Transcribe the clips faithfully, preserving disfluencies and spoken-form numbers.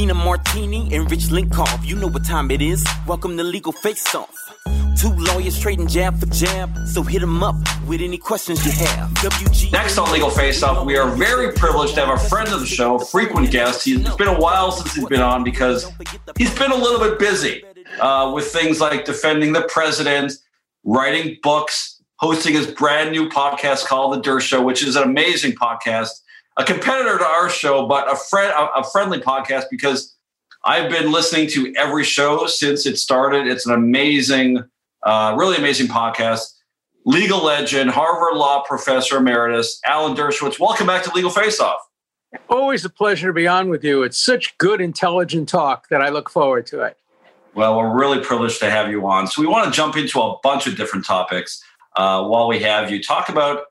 Tina Martini and Rich Linkoff. You know what time it is. Welcome to Legal Face Off. Two lawyers trading jab for jab, so hit them up with any questions you have. W G- Next on Legal Face Off, we are very privileged to have a friend of the show, frequent guest. He's, it's been a while since he's been on because he's been a little bit busy uh, with things like defending the president, writing books, hosting his brand new podcast called The Durst Show, which is an amazing podcast, a competitor to our show, but a friend, a, a friendly podcast because I've been listening to every show since it started. It's an amazing Uh, really amazing podcast. Legal legend, Harvard Law Professor Emeritus, Alan Dershowitz. Welcome back to Legal Face Off. Always a pleasure to be on with you. It's such good, intelligent talk that I look forward to it. Well, we're really privileged to have you on. So we want to jump into a bunch of different topics uh, while we have you. Talk about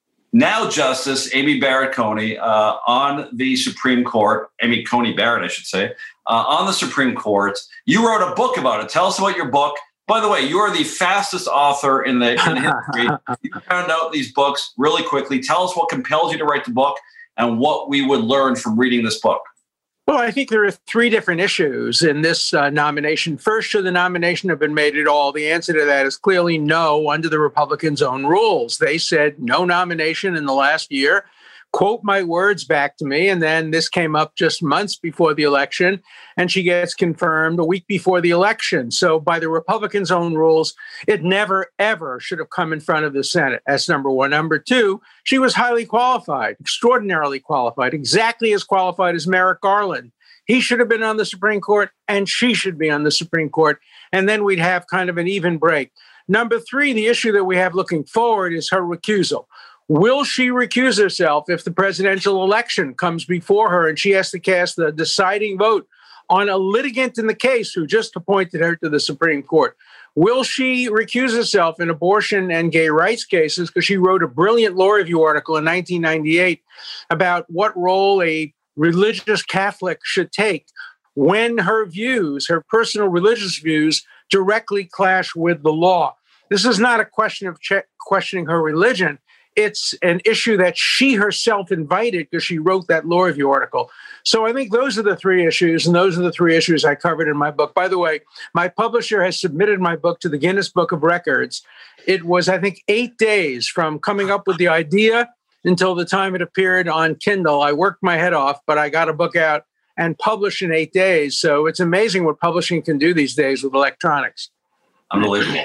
now Justice Amy Barrett Coney uh, on the Supreme Court, Amy Coney Barrett, I should say, uh, on the Supreme Court. You wrote a book about it. Tell us about your book. By the way, you are the fastest author in the in history. You found out these books really quickly. Tell us what compelled you to write the book and what we would learn from reading this book. Well, I think there are three different issues in this uh, nomination. First, should the nomination have been made at all? The answer to that is clearly no under the Republicans' own rules. They said no nomination in the last year. Quote my words back to me. And then this came up just months before the election, and she gets confirmed a week before the election. So by the Republicans' own rules, it never, ever should have come in front of the Senate. That's number one. Number two, she was highly qualified, extraordinarily qualified, exactly as qualified as Merrick Garland. He should have been on the Supreme Court, and she should be on the Supreme Court. And then we'd have kind of an even break. Number three, the issue that we have looking forward is her recusal. Will she recuse herself if the presidential election comes before her and she has to cast the deciding vote on a litigant in the case who just appointed her to the Supreme Court? Will she recuse herself in abortion and gay rights cases? Because she wrote a brilliant law review article in nineteen ninety-eight about what role a religious Catholic should take when her views, her personal religious views, directly clash with the law. This is not a question of che- questioning her religion. It's an issue that she herself invited because she wrote that law review article. So I think those are the three issues, and those are the three issues I covered in my book. By the way, my publisher has submitted my book to the Guinness Book of Records. It was, I think, eight days from coming up with the idea until the time it appeared on Kindle. I worked my head off, but I got a book out and published in eight days. So it's amazing what publishing can do these days with electronics. Unbelievable.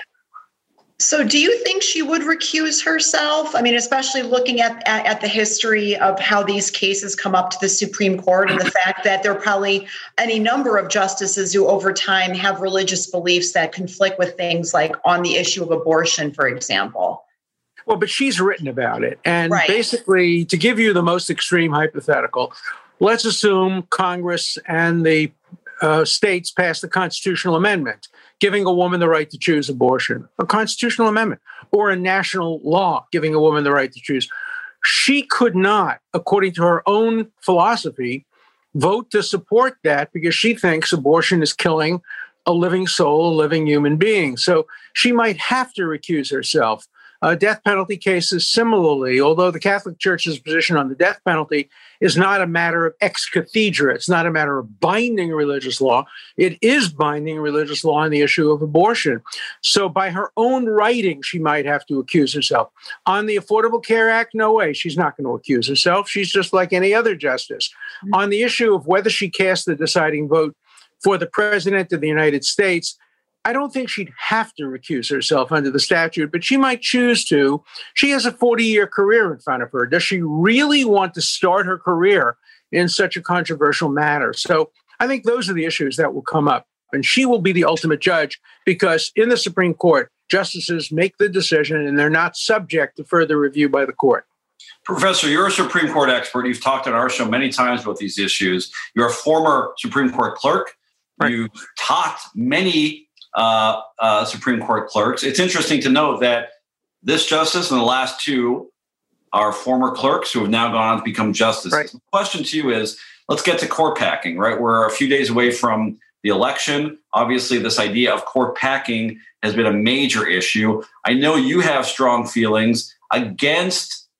So do you think she would recuse herself? I mean, especially looking at, at, at the history of how these cases come up to the Supreme Court and the fact that there are probably any number of justices who over time have religious beliefs that conflict with things like on the issue of abortion, for example. Well, but she's written about it. And right. Basically, to give you the most extreme hypothetical, let's assume Congress and the uh, states pass the constitutional amendment giving a woman the right to choose abortion, a constitutional amendment, or a national law giving a woman the right to choose. She could not, according to her own philosophy, vote to support that because she thinks abortion is killing a living soul, a living human being. So she might have to recuse herself. Uh, death penalty cases similarly, although the Catholic Church's position on the death penalty is not a matter of ex cathedra, it's not a matter of binding religious law, it is binding religious law on the issue of abortion. So by her own writing, she might have to accuse herself. On the Affordable Care Act, no way, she's not going to accuse herself. She's just like any other justice. Mm-hmm. On the issue of whether she cast the deciding vote for the President of the United States, I don't think she'd have to recuse herself under the statute, but she might choose to. She has a forty-year career in front of her. Does she really want to start her career in such a controversial matter? So I think those are the issues that will come up. And she will be the ultimate judge because in the Supreme Court, justices make the decision and they're not subject to further review by the court. Professor, you're a Supreme Court expert. You've talked on our show many times about these issues. You're a former Supreme Court clerk. Right. You've taught many Uh, uh, Supreme Court clerks. It's interesting to note that this justice and the last two are former clerks who have now gone on to become justices. Right. The question to you is, let's get to court packing, right? We're a few days away from the election. Obviously, this idea of court packing has been a major issue. I know you have strong feelings against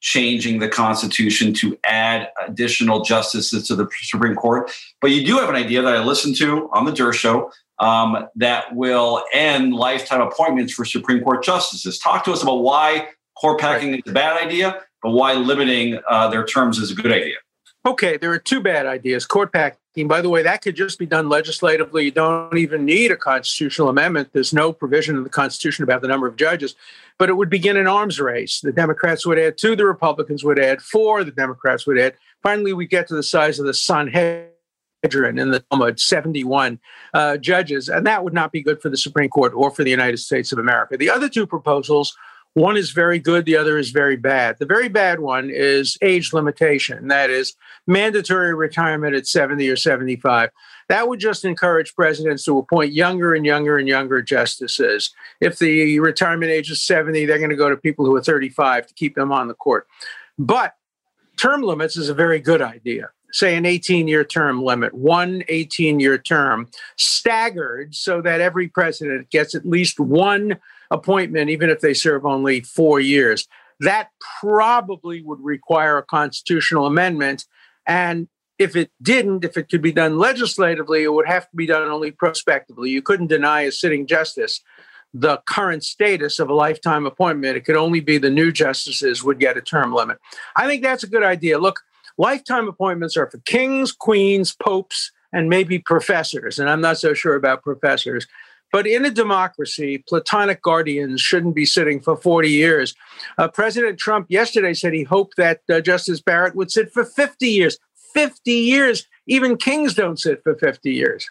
changing the Constitution to add additional justices to the Supreme Court. But you do have an idea that I listened to on the Durr Show um, that will end lifetime appointments for Supreme Court justices. Talk to us about why court packing is a bad idea, but why limiting uh, their terms is a good idea. Okay, there are two bad ideas. Court packing, by the way, that could just be done legislatively. You don't even need a constitutional amendment. There's no provision in the Constitution about the number of judges, but it would begin an arms race. The Democrats would add two, the Republicans would add four, the Democrats would add. Finally, we get to the size of the Sanhedrin in the Talmud, seventy-one uh, judges, and that would not be good for the Supreme Court or for the United States of America. The other two proposals, one is very good, the other is very bad. The very bad one is age limitation. That is mandatory retirement at seventy or seventy-five. That would just encourage presidents to appoint younger and younger and younger justices. If the retirement age is seventy, they're going to go to people who are thirty-five to keep them on the court. But term limits is a very good idea. Say an eighteen-year term limit, one eighteen-year term, staggered so that every president gets at least one appointment, even if they serve only four years. That probably would require a constitutional amendment. And if it didn't, if it could be done legislatively, it would have to be done only prospectively. You couldn't deny a sitting justice the current status of a lifetime appointment. It could only be the new justices would get a term limit. I think that's a good idea. Look, lifetime appointments are for kings, queens, popes, and maybe professors. And I'm not so sure about professors. But in a democracy, platonic guardians shouldn't be sitting for forty years. Uh, President Trump yesterday said he hoped that uh, Justice Barrett would sit for fifty years. fifty years. Even kings don't sit for fifty years.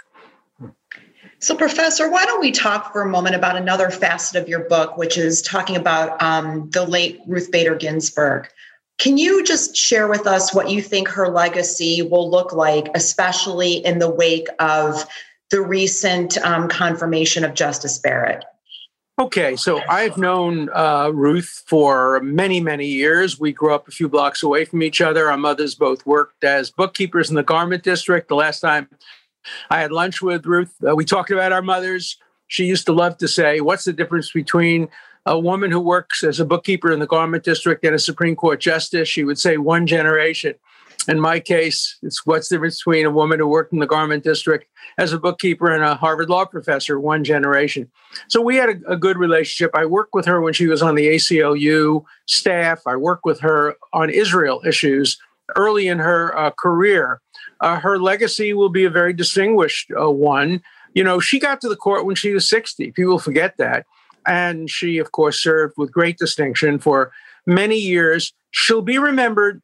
So, Professor, why don't we talk for a moment about another facet of your book, which is talking about um, the late Ruth Bader Ginsburg. Can you just share with us what you think her legacy will look like, especially in the wake of the recent um, confirmation of Justice Barrett? Okay, so I've known uh, Ruth for many, many years. We grew up a few blocks away from each other. Our mothers both worked as bookkeepers in the garment district. The last time I had lunch with Ruth, uh, we talked about our mothers. She used to love to say, what's the difference between a woman who works as a bookkeeper in the garment district and a Supreme Court justice? She would say one generation. In my case, it's what's the difference between a woman who worked in the garment district as a bookkeeper and a Harvard law professor, one generation. So we had a, a good relationship. I worked with her when she was on the A C L U staff. I worked with her on Israel issues early in her uh, career. Uh, her legacy will be a very distinguished uh, one. You know, she got to the court when she was sixty. People forget that. And she, of course, served with great distinction for many years. She'll be remembered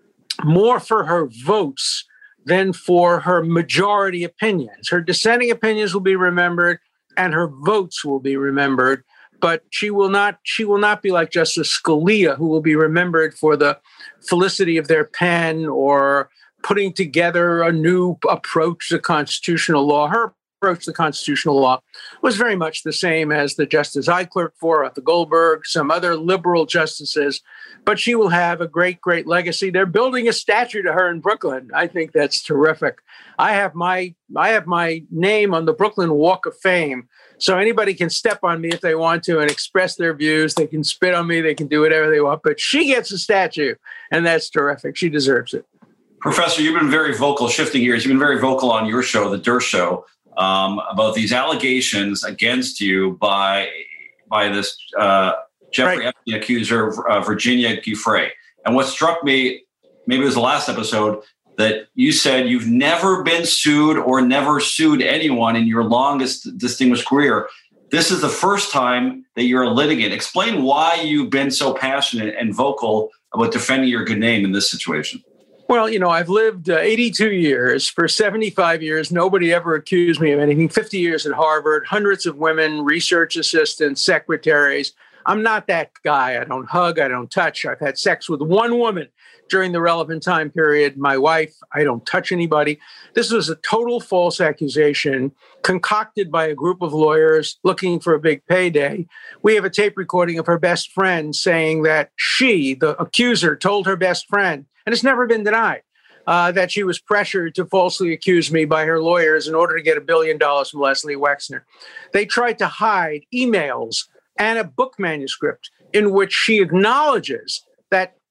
more for her votes than for her majority opinions. Her dissenting opinions will be remembered and her votes will be remembered, but she will not she will not be like Justice Scalia, who will be remembered for the felicity of their pen or putting together a new approach to constitutional law. Her approach to constitutional law was very much the same as the justice I clerked for, Arthur Goldberg, some other liberal justices, but she will have a great, great legacy. They're building a statue to her in Brooklyn. I think that's terrific. I have my I have my name on the Brooklyn Walk of Fame, so anybody can step on me if they want to and express their views. They can spit on me. They can do whatever they want, but she gets a statue, and that's terrific. She deserves it. Professor, you've been very vocal, shifting gears. You've been very vocal on your show, The Durr Show, um, about these allegations against you by by this uh, Jeffrey right. Epstein accuser, uh, Virginia Giuffre. And what struck me, maybe it was the last episode, that you said you've never been sued or never sued anyone in your longest distinguished career. This is the first time that you're a litigant. Explain why you've been so passionate and vocal about defending your good name in this situation. Well, you know, I've lived uh, eighty-two years. For seventy-five years, nobody ever accused me of anything. fifty years at Harvard, hundreds of women, research assistants, secretaries. I'm not that guy. I don't hug. I don't touch. I've had sex with one woman during the relevant time period, my wife. I don't touch anybody. This was a total false accusation concocted by a group of lawyers looking for a big payday. We have a tape recording of her best friend saying that she, the accuser, told her best friend, and it's never been denied, uh, that she was pressured to falsely accuse me by her lawyers in order to get a billion dollars from Leslie Wexner. They tried to hide emails and a book manuscript in which she acknowledges that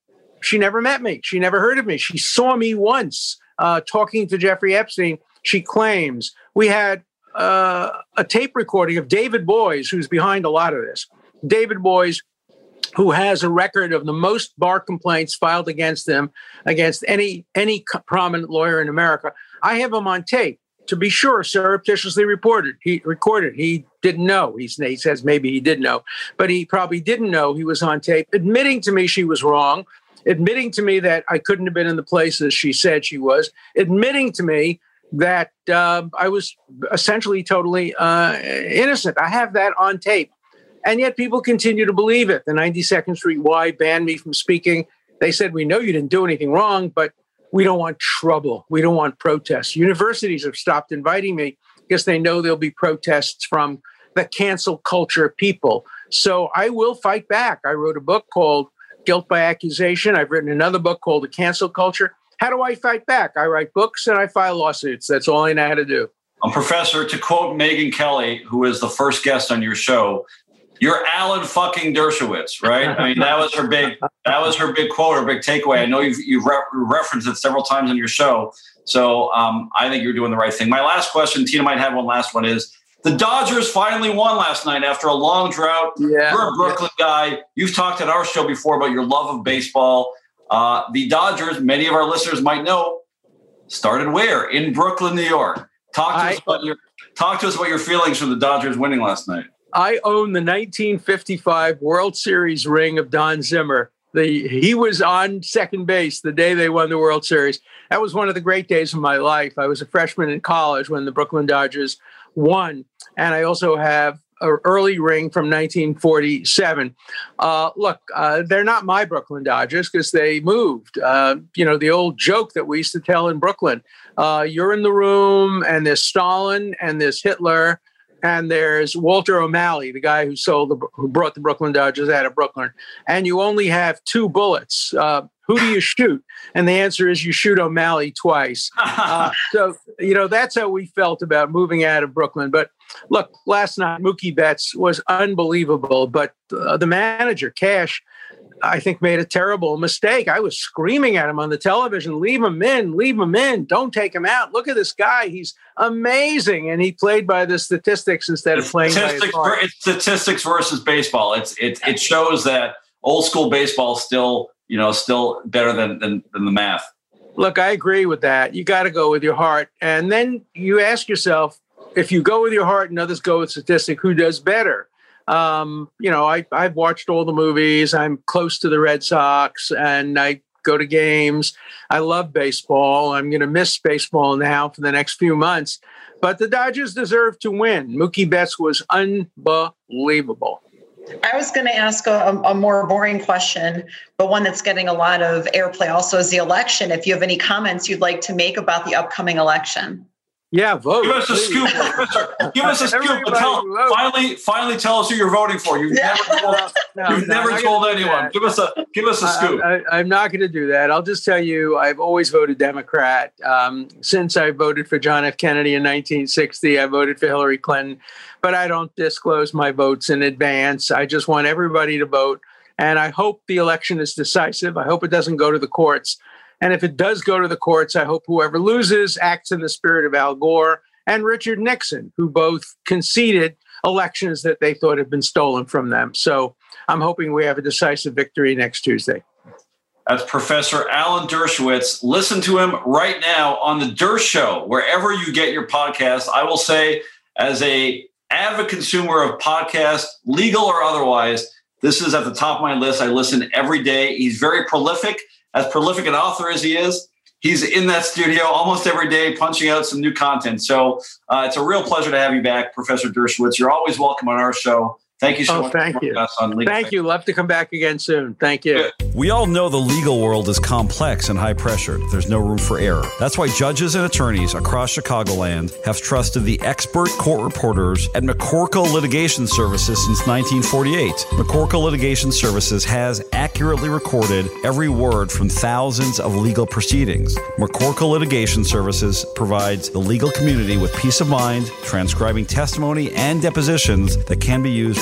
she never met me. She never heard of me. She saw me once uh, talking to Jeffrey Epstein, she claims. We had uh, a tape recording of David Boies, who's behind a lot of this. David Boies, who has a record of the most bar complaints filed against him, against any any prominent lawyer in America. I have him on tape, to be sure, surreptitiously reported. He recorded. He didn't know. He's, he says maybe he did know, but he probably didn't know he was on tape, admitting to me she was wrong, admitting to me that I couldn't have been in the places she said she was, admitting to me that uh, I was essentially totally uh, innocent. I have that on tape. And yet people continue to believe it. The ninety-second Street Y banned me from speaking. They said, we know you didn't do anything wrong, but we don't want trouble. We don't want protests. Universities have stopped inviting me because they know there'll be protests from the cancel culture people. So I will fight back. I wrote a book called Guilt by Accusation. I've written another book called The Cancel Culture. How do I fight back? I write books and I file lawsuits. That's all I know how to do. Um, Professor, to quote Megyn Kelly, who is the first guest on your show, you're Alan fucking Dershowitz, right? I mean, that was her big, that was her big quote or big takeaway. I know you've, you've re- referenced it several times on your show. So um, I think you're doing the right thing. My last question, Tina might have one last one, is the Dodgers finally won last night after a long drought. Yeah, you're a Brooklyn yeah. guy. You've talked at our show before about your love of baseball. Uh, the Dodgers, many of our listeners might know, started where? In Brooklyn, New York. Talk to I, us about your talk to us about your feelings from the Dodgers winning last night. I own the nineteen fifty-five World Series ring of Don Zimmer. The, he was on second base the day they won the World Series. That was one of the great days of my life. I was a freshman in college when the Brooklyn Dodgers won. And I also have an early ring from nineteen forty-seven. Uh, look, uh, they're not my Brooklyn Dodgers because they moved. Uh, you know, the old joke that we used to tell in Brooklyn, uh, you're in the room and there's Stalin and there's Hitler and there's Walter O'Malley, the guy who sold the, who brought the Brooklyn Dodgers out of Brooklyn, and you only have two bullets. Uh, who do you shoot? And the answer is you shoot O'Malley twice. Uh, so, you know, that's how we felt about moving out of Brooklyn. But look, last night, Mookie Betts was unbelievable. But uh, the manager, Cash, I think made a terrible mistake. I was screaming at him on the television, leave him in, leave him in, don't take him out. Look at this guy. He's amazing. And he played by the statistics instead of playing by his heart. It's statistics versus baseball. It's, it, it shows that old school baseball still, you know, still better than, than, than the math. Look, I agree with that. You got to go with your heart. And then you ask yourself, if you go with your heart and others go with statistics, who does better? Um, you know, I, I've watched all the movies. I'm close to the Red Sox and I go to games. I love baseball. I'm going to miss baseball now for the next few months. But the Dodgers deserve to win. Mookie Betts was unbelievable. I was going to ask a, a more boring question, but one that's getting a lot of airplay also is the election. If you have any comments you'd like to make about the upcoming election. Yeah, vote. Give us a please. scoop, Professor. Give us a scoop. Tell, finally, finally, tell us who you're voting for. You've yeah. never told, no, you've no, never told anyone. Give us a give us a scoop. I, I, I'm not going to do that. I'll just tell you, I've always voted Democrat. Um, since I voted for John F. Kennedy in nineteen sixty, I voted for Hillary Clinton, but I don't disclose my votes in advance. I just want everybody to vote, and I hope the election is decisive. I hope it doesn't go to the courts. And if it does go to the courts, I hope whoever loses acts in the spirit of Al Gore and Richard Nixon, who both conceded elections that they thought had been stolen from them. So I'm hoping we have a decisive victory next Tuesday. That's Professor Alan Dershowitz. Listen to him right now on The Dersh Show, wherever you get your podcasts. I will say, as a avid consumer of podcasts, legal or otherwise, this is at the top of my list. I listen every day. He's very prolific. As prolific an author as he is, he's in that studio almost every day punching out some new content. So uh, it's a real pleasure to have you back, Professor Dershowitz. You're always welcome on our show. Thank you so oh, much. Thank you. Thank you. Love to come back again soon. Thank you. We all know the legal world is complex and high pressured. There's no room for error. That's why judges and attorneys across Chicagoland have trusted the expert court reporters at McCorkle Litigation Services since nineteen forty-eight. McCorkle Litigation Services has accurately recorded every word from thousands of legal proceedings. McCorkle Litigation Services provides the legal community with peace of mind, transcribing testimony and depositions that can be used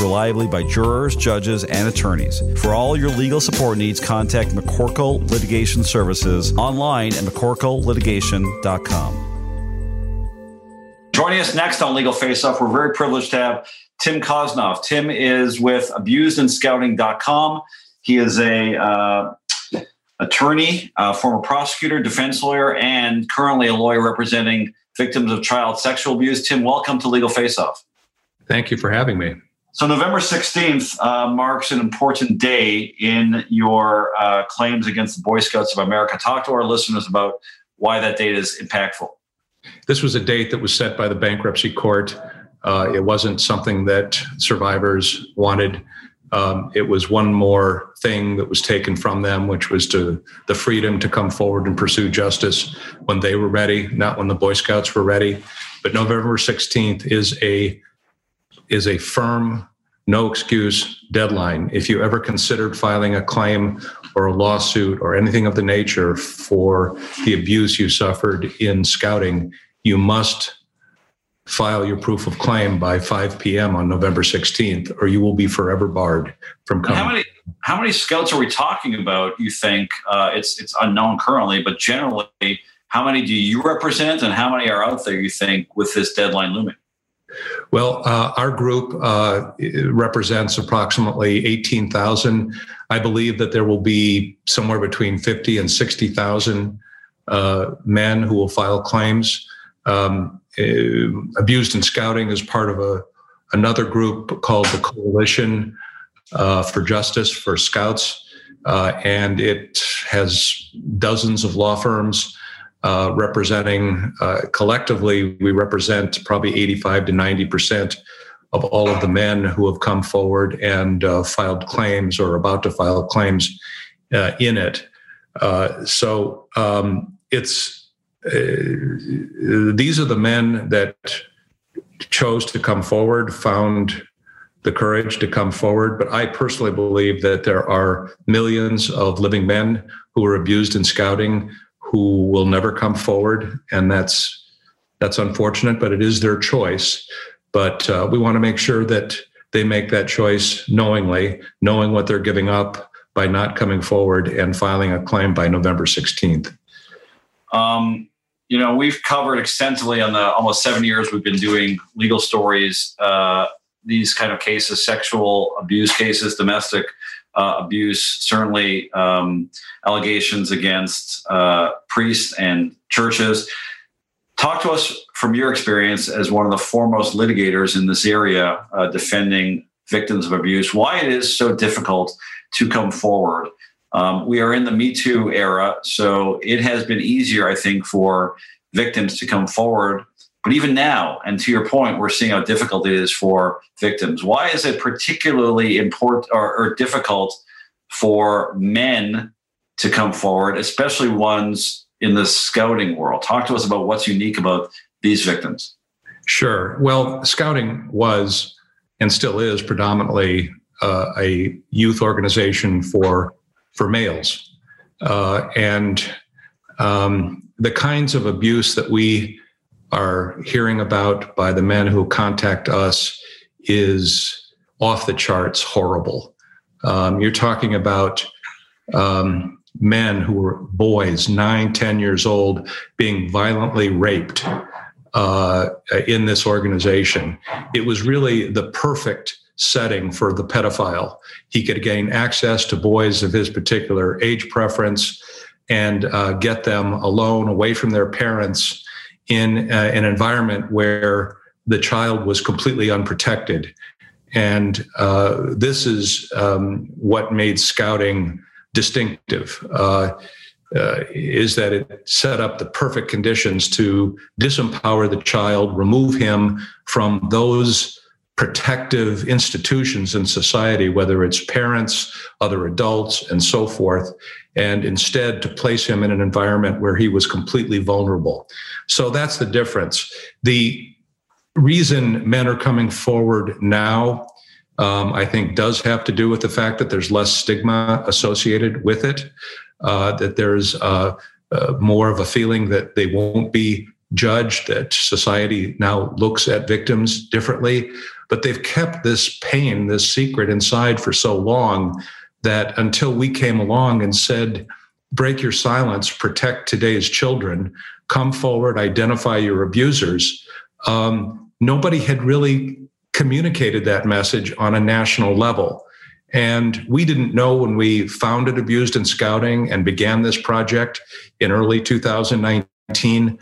reliably by jurors, judges, and attorneys. For all your legal support needs, contact McCorkle Litigation Services online at McCorkle litigation dot com. Joining us next on Legal Face Off, we're very privileged to have Tim Kosnoff. Tim is with abused in scouting dot com. He is a uh, attorney, uh, former prosecutor, defense lawyer, and currently a lawyer representing victims of child sexual abuse. Tim, welcome to Legal Face Off. Thank you for having me. So November sixteenth uh, marks an important day in your uh, claims against the Boy Scouts of America. Talk to our listeners about why that date is impactful. This was a date that was set by the bankruptcy court. Uh, it wasn't something that survivors wanted. Um, it was one more thing that was taken from them, which was to the freedom to come forward and pursue justice when they were ready, not when the Boy Scouts were ready. But November sixteenth is a is a firm, no excuse deadline. If you ever considered filing a claim or a lawsuit or anything of the nature for the abuse you suffered in scouting, you must file your proof of claim by five p.m. on November sixteenth, or you will be forever barred from coming. How many how many scouts are we talking about, you think? Uh, it's it's unknown currently, but generally, how many do you represent and how many are out there, you think, with this deadline looming? Well, uh, our group uh, represents approximately eighteen thousand. I believe that there will be somewhere between fifty and sixty thousand uh, men who will file claims. Um, uh, Abused in Scouting is part of a another group called the Coalition uh, for Justice for Scouts, uh, and it has dozens of law firms uh, representing. Uh, collectively, we represent probably eighty-five to ninety percent of all of the men who have come forward and uh, filed claims or about to file claims uh, in it. Uh, so um, it's. Uh, these are the men that chose to come forward, found the courage to come forward. But I personally believe that there are millions of living men who are abused in scouting who will never come forward. And that's that's unfortunate, but it is their choice. But uh, we want to make sure that they make that choice knowingly, knowing what they're giving up by not coming forward and filing a claim by November sixteenth. Um, you know, we've covered extensively on the almost seven years we've been doing legal stories, uh, these kind of cases, sexual abuse cases, domestic uh, abuse, certainly um, allegations against uh, priests and churches. Talk to us from your experience as one of the foremost litigators in this area, uh, defending victims of abuse, why it is so difficult to come forward. Um, we are in the Me Too era, so it has been easier, I think, for victims to come forward. But even now, and to your point, we're seeing how difficult it is for victims. Why is it particularly important or, or difficult for men to come forward, especially ones in the scouting world? Talk to us about what's unique about these victims. Sure. Well, scouting was and still is predominantly uh, a youth organization for for males. Uh, and um, the kinds of abuse that we are hearing about by the men who contact us is off the charts horrible. Um, you're talking about um, men who were boys, nine, ten years old, being violently raped uh, in this organization. It was really the perfect setting for the pedophile. He could gain access to boys of his particular age preference and uh, get them alone, away from their parents, in uh, an environment where the child was completely unprotected. And uh, this is um, what made scouting distinctive, uh, uh, is that it set up the perfect conditions to disempower the child, remove him from those protective institutions in society, whether it's parents, other adults, and so forth, and instead to place him in an environment where he was completely vulnerable. So that's the difference. The reason men are coming forward now, um, I think, does have to do with the fact that there's less stigma associated with it, uh, that there's uh, uh, more of a feeling that they won't be judged, that society now looks at victims differently. but they've kept this pain, this secret inside for so long that until we came along and said, break your silence, protect today's children, come forward, identify your abusers, um, nobody had really communicated that message on a national level. And we didn't know when we founded Abused in Scouting and began this project in early two thousand nineteen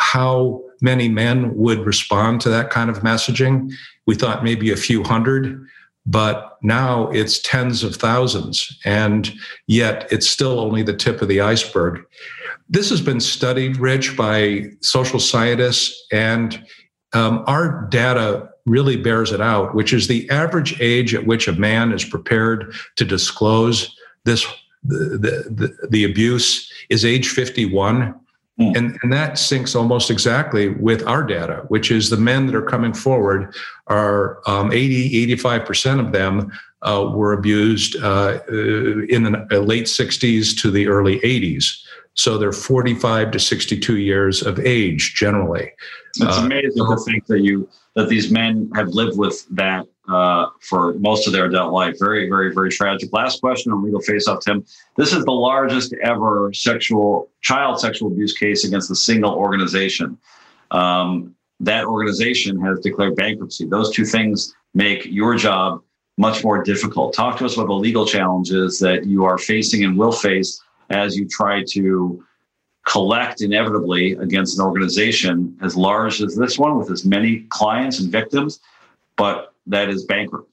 how many men would respond to that kind of messaging. We thought maybe a few hundred, but now it's tens of thousands, and yet it's still only the tip of the iceberg. This has been studied, Rich, by social scientists, and um, our data really bears it out, which is the average age at which a man is prepared to disclose this the the, the, the abuse is age fifty-one. Mm. And, and that syncs almost exactly with our data, which is the men that are coming forward are um, eighty, eighty-five percent of them uh, were abused uh, in the late sixties to the early eighties. So they're forty-five to sixty-two years of age generally. It's amazing uh, to think that you that these men have lived with that uh, for most of their adult life. Very, very, very tragic. Last question on Legal Face Off, Tim. This is the largest ever sexual child sexual abuse case against a single organization. Um, that organization has declared bankruptcy. Those two things make your job much more difficult. Talk to us about the legal challenges that you are facing and will face as you try to collect inevitably against an organization as large as this one with as many clients and victims, but that is bankrupt.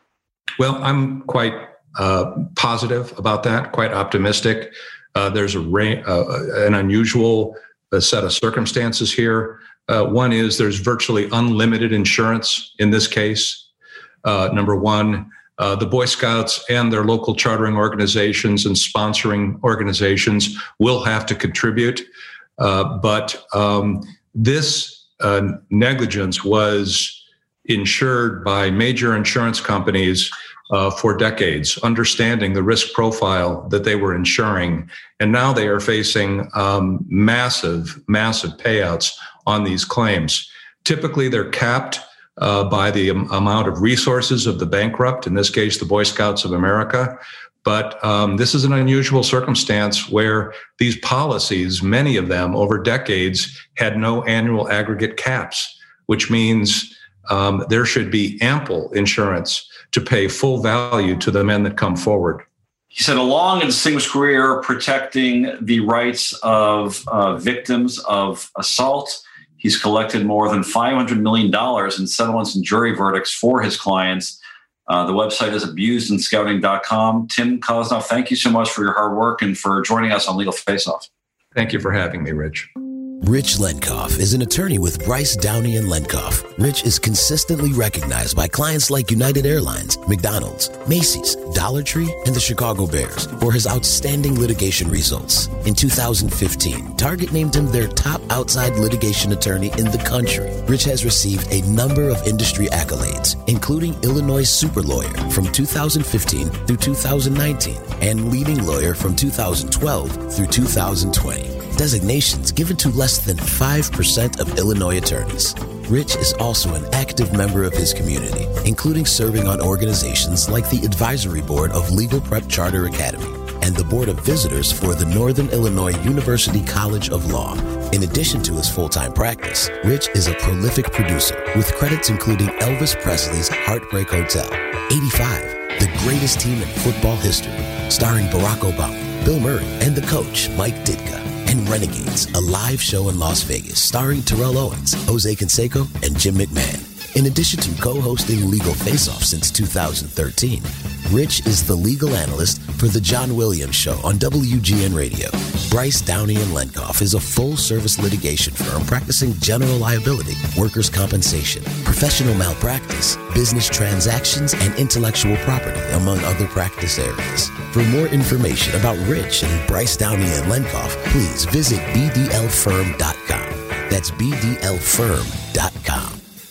Well, I'm quite uh, positive about that, quite optimistic. Uh, there's a ra- uh, an unusual uh, set of circumstances here. Uh, one is there's virtually unlimited insurance in this case. Uh, number one, Uh, the Boy Scouts and their local chartering organizations and sponsoring organizations will have to contribute. Uh, but um, this uh, negligence was insured by major insurance companies uh, for decades, understanding the risk profile that they were insuring. And now they are facing um, massive, massive payouts on these claims. Typically, they're capped Uh, by the um, amount of resources of the bankrupt, in this case, the Boy Scouts of America. But um, this is an unusual circumstance where these policies, many of them over decades, had no annual aggregate caps, which means um, there should be ample insurance to pay full value to the men that come forward. He said a long and distinguished career protecting the rights of uh, victims of assault. He's collected more than five hundred million dollars in settlements and jury verdicts for his clients. Uh, the website is abused in scouting dot com. Tim Koznoff, thank you so much for your hard work and for joining us on Legal Face Off. Thank you for having me, Rich. Rich Lenkoff is an attorney with Bryce, Downey and Lenkoff. Rich is consistently recognized by clients like United Airlines, McDonald's, Macy's, Dollar Tree, and the Chicago Bears for his outstanding litigation results. In two thousand fifteen, Target named him their top outside litigation attorney in the country. Rich has received a number of industry accolades, including Illinois Super Lawyer from two thousand fifteen through two thousand nineteen and Leading Lawyer from two thousand twelve through two thousand twenty. Designations given to less than five percent of Illinois attorneys. Rich is also an active member of his community, including serving on organizations like the Advisory Board of Legal Prep Charter Academy and the Board of Visitors for the Northern Illinois University College of Law. In addition to his full-time practice, Rich is a prolific producer with credits including Elvis Presley's Heartbreak Hotel, eighty-five, the greatest team in football history, starring Barack Obama, Bill Murray, and the coach, Mike Ditka, and Renegades, a live show in Las Vegas starring Terrell Owens, Jose Canseco, and Jim McMahon. In addition to co-hosting Legal Face Off since two thousand thirteen, Rich is the legal analyst for The John Williams Show on W G N Radio. Bryce, Downey and Lenkoff is a full-service litigation firm practicing general liability, workers' compensation, professional malpractice, business transactions, and intellectual property, among other practice areas. For more information about Rich and Bryce, Downey and Lenkoff, please visit b d l firm dot com. That's b d l firm dot com.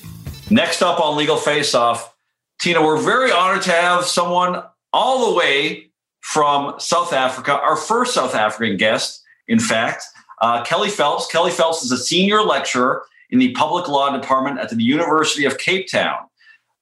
Next up on Legal Face Off, Tina, we're very honored to have someone all the way from South Africa, our first South African guest, in fact, uh, Kelly Phelps. Kelly Phelps is a senior lecturer in the public law department at the University of Cape Town.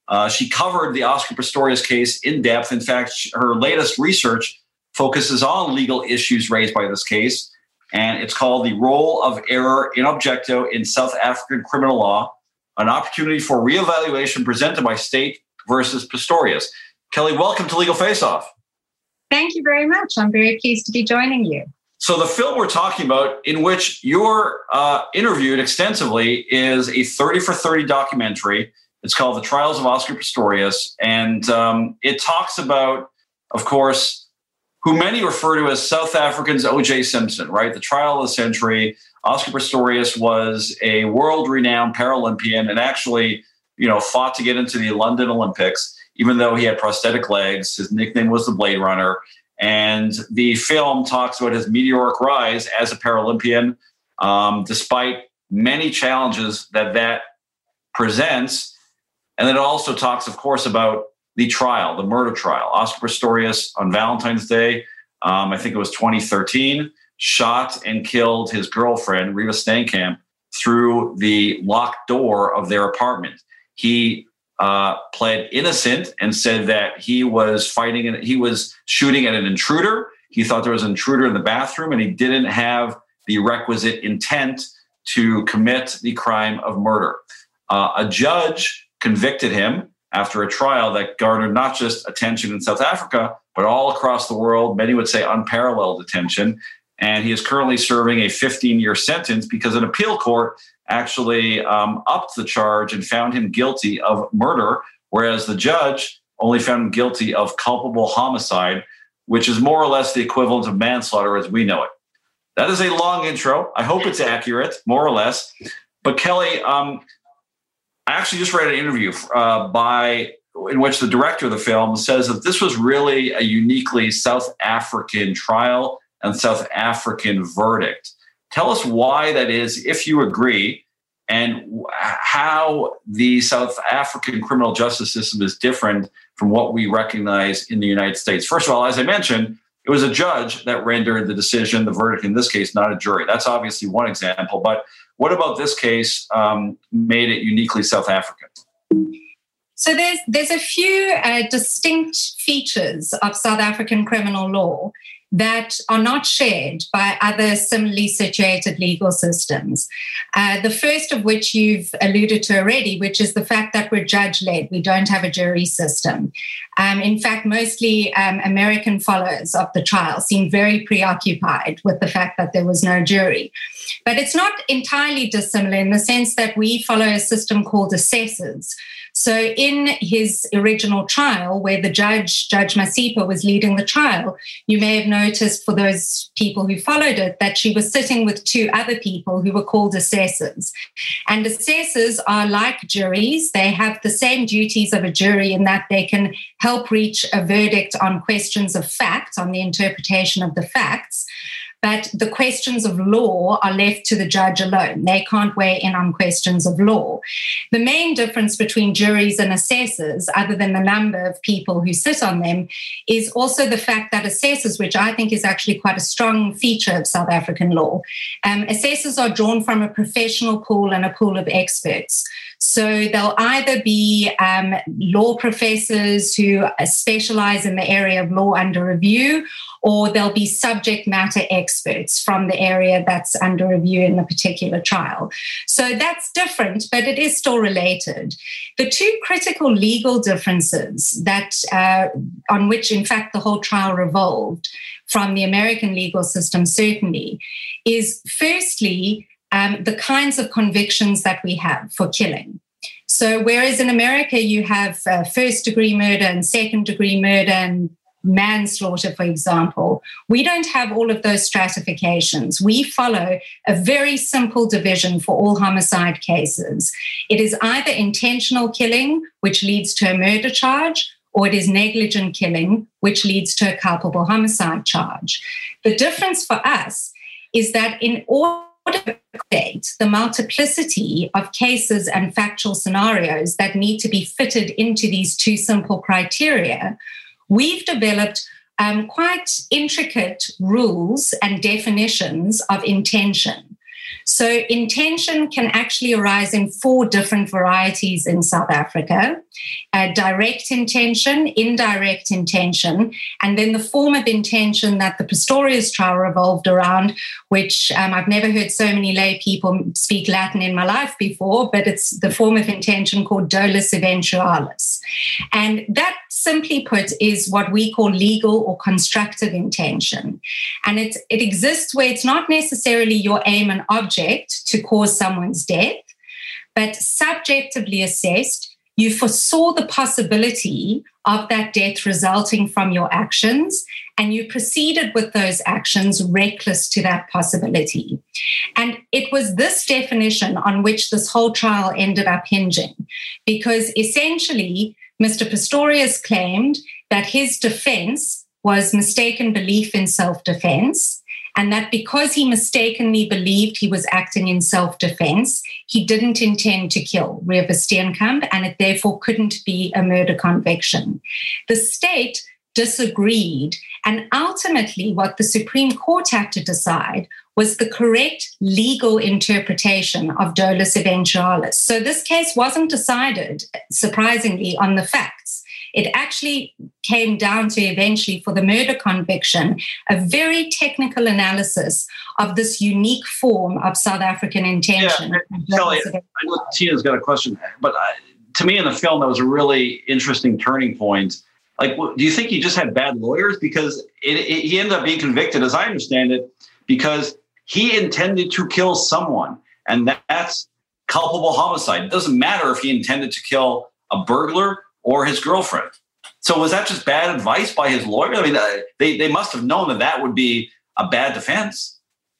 Uh, she covered the Oscar Pistorius case in depth. In fact, her latest research focuses on legal issues raised by this case, and it's called The Role of Error in Objecto in South African Criminal Law, an opportunity for reevaluation presented by State versus Pistorius. Kelly, welcome to Legal Face Off. Thank you very much. I'm very pleased to be joining you. So the film we're talking about, in which you're uh, interviewed extensively, is a thirty for thirty documentary. It's called The Trials of Oscar Pistorius, and um, it talks about, of course, who many refer to as South Africa's O J Simpson, right? The trial of the century. Oscar Pistorius was a world-renowned Paralympian and actually, you know, fought to get into the London Olympics, even though he had prosthetic legs. His nickname was the Blade Runner. And the film talks about his meteoric rise as a Paralympian, um, despite many challenges that that presents. And then it also talks, of course, about the trial, the murder trial. Oscar Pistorius on Valentine's Day, um, I think it was twenty thirteen, shot and killed his girlfriend, Reeva Steenkamp, through the locked door of their apartment. He uh, pled innocent and said that he was fighting and he was shooting at an intruder. He thought there was an intruder in the bathroom, and he didn't have the requisite intent to commit the crime of murder. Uh, a judge convicted him after a trial that garnered not just attention in South Africa, but all across the world. Many would say unparalleled attention. And he is currently serving a fifteen-year sentence because an appeal court actually um, upped the charge and found him guilty of murder, whereas the judge only found him guilty of culpable homicide, which is more or less the equivalent of manslaughter as we know it. That is a long intro. I hope it's accurate, more or less. But Kelly, um, I actually just read an interview uh, by in which the director of the film says that this was really a uniquely South African trial and South African verdict. Tell us why that is, if you agree, and how the South African criminal justice system is different from what we recognize in the United States. First of all, as I mentioned, it was a judge that rendered the decision, the verdict in this case, not a jury. That's obviously one example. But what about this case um, made it uniquely South African? So there's there's a few uh, distinct features of South African criminal law that are not shared by other similarly situated legal systems. Uh, the first of which you've alluded to already, which is the fact that we're judge-led. We don't have a jury system. Um, in fact, mostly um, American followers of the trial seem very preoccupied with the fact that there was no jury. But it's not entirely dissimilar in the sense that we follow a system called assessors. So in his original trial, where the judge, Judge Masipa, was leading the trial, you may have noticed for those people who followed it that she was sitting with two other people who were called assessors. And assessors are like juries. They have the same duties of a jury in that they can help reach a verdict on questions of fact, on the interpretation of the facts. But the questions of law are left to the judge alone. They can't weigh in on questions of law. The main difference between juries and assessors, other than the number of people who sit on them, is also the fact that assessors, which I think is actually quite a strong feature of South African law, um, assessors are drawn from a professional pool and a pool of experts. So they'll either be um, law professors who specialize in the area of law under review, or they'll be subject matter experts from the area that's under review in the particular trial. So that's different, but it is still related. The two critical legal differences that uh, on which, in fact, the whole trial revolved from the American legal system, certainly, is firstly, um, the kinds of convictions that we have for killing. So whereas in America you have uh, first-degree murder and second-degree murder and manslaughter, for example, we don't have all of those stratifications. We follow a very simple division for all homicide cases. It is either intentional killing, which leads to a murder charge, or it is negligent killing, which leads to a culpable homicide charge. The difference for us is that in order to accommodate the multiplicity of cases and factual scenarios that need to be fitted into these two simple criteria, we've developed um, quite intricate rules and definitions of intention. So intention can actually arise in four different varieties in South Africa. Uh, direct intention, indirect intention, and then the form of intention that the Pistorius trial revolved around, which um, I've never heard so many lay people speak Latin in my life before, but it's the form of intention called dolus eventualis. And that, simply put, is what we call legal or constructive intention. And it, it exists where it's not necessarily your aim and object to cause someone's death, but subjectively assessed, you foresaw the possibility of that death resulting from your actions, and you proceeded with those actions reckless to that possibility. And it was this definition on which this whole trial ended up hinging, because essentially, Mister Pistorius claimed that his defense was mistaken belief in self-defense, and that because he mistakenly believed he was acting in self-defense, he didn't intend to kill Reeva Steenkamp, and it therefore couldn't be a murder conviction. The state disagreed, and ultimately what the Supreme Court had to decide was the correct legal interpretation of dolus eventualis. So this case wasn't decided, surprisingly, on the facts. It actually came down to eventually, for the murder conviction, a very technical analysis of this unique form of South African intention. Yeah, Kelly, I know Tina's got a question, but I, to me in the film, that was a really interesting turning point. Like, do you think he just had bad lawyers? Because it, it, he ended up being convicted, as I understand it, because he intended to kill someone, and that, that's culpable homicide. It doesn't matter if he intended to kill a burglar or his girlfriend. So was that just bad advice by his lawyer? I mean, uh, they, they must have known that that would be a bad defense.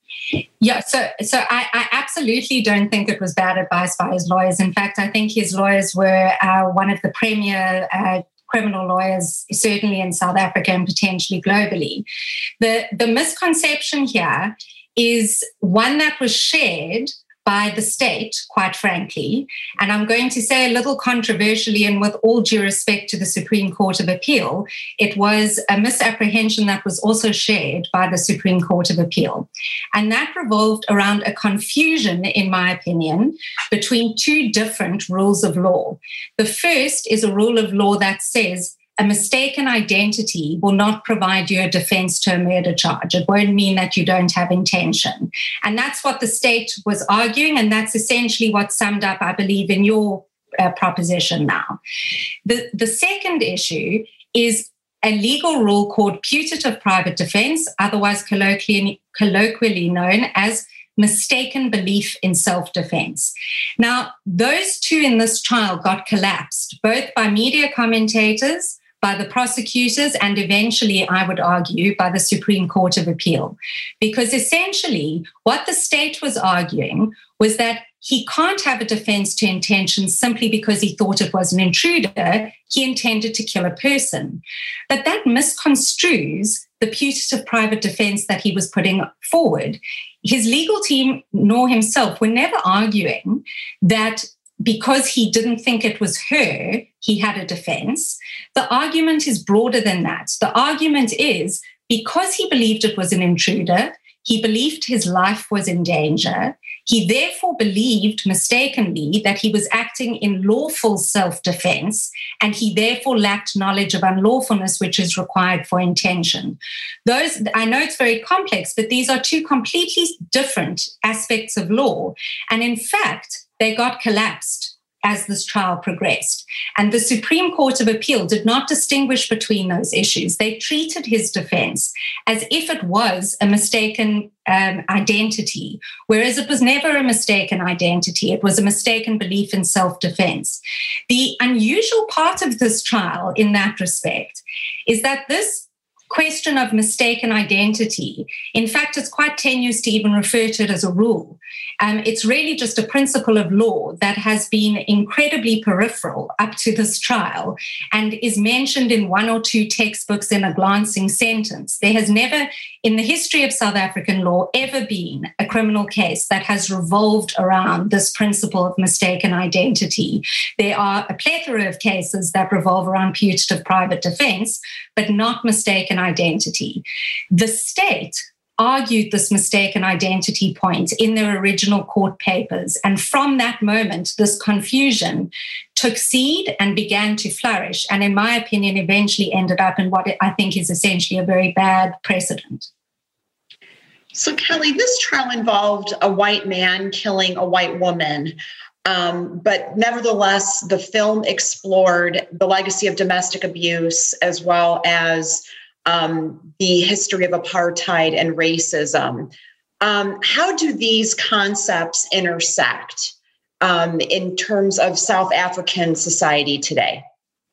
Yeah, so so I, I absolutely don't think it was bad advice by his lawyers. In fact, I think his lawyers were uh, one of the premier uh, criminal lawyers, certainly in South Africa and potentially globally. The, the misconception here is one that was shared by the state, quite frankly, and I'm going to say a little controversially, and with all due respect to the Supreme Court of Appeal, it was a misapprehension that was also shared by the Supreme Court of Appeal. And that revolved around a confusion, in my opinion, between two different rules of law. The first is a rule of law that says a mistaken identity will not provide you a defense to a murder charge. It won't mean that you don't have intention. And that's what the state was arguing, and that's essentially what summed up, I believe, in your uh, proposition now. The, the second issue is a legal rule called putative private defense, otherwise colloquially, colloquially known as mistaken belief in self-defense. Now, those two in this trial got collapsed, both by media commentators, by the prosecutors, and eventually, I would argue, by the Supreme Court of Appeal. Because essentially, what the state was arguing was that he can't have a defense to intention simply because he thought it was an intruder. He intended to kill a person. But that misconstrues the putative private defense that he was putting forward. His legal team, nor himself, were never arguing that because he didn't think it was her, he had a defense. The argument is broader than that. The argument is because he believed it was an intruder, he believed his life was in danger. He therefore believed mistakenly that he was acting in lawful self-defense, and he therefore lacked knowledge of unlawfulness, which is required for intention. Those, I know it's very complex, but these are two completely different aspects of law. And in fact, they got collapsed as this trial progressed. And the Supreme Court of Appeal did not distinguish between those issues. They treated his defense as if it was a mistaken um, identity, whereas it was never a mistaken identity. It was a mistaken belief in self-defense. The unusual part of this trial in that respect is that this question of mistaken identity, in fact, it's quite tenuous to even refer to it as a rule. Um, it's really just a principle of law that has been incredibly peripheral up to this trial and is mentioned in one or two textbooks in a glancing sentence. There has never, in the history of South African law, ever been a criminal case that has revolved around this principle of mistaken identity. There are a plethora of cases that revolve around putative private defense, but not mistaken identity. The state argued this mistaken identity point in their original court papers. And from that moment, this confusion took seed and began to flourish. And in my opinion, eventually ended up in what I think is essentially a very bad precedent. So, Kelly, this trial involved a white man killing a white woman. Um, but nevertheless, the film explored the legacy of domestic abuse as well as um, the history of apartheid and racism. Um, how do these concepts intersect um, in terms of South African society today?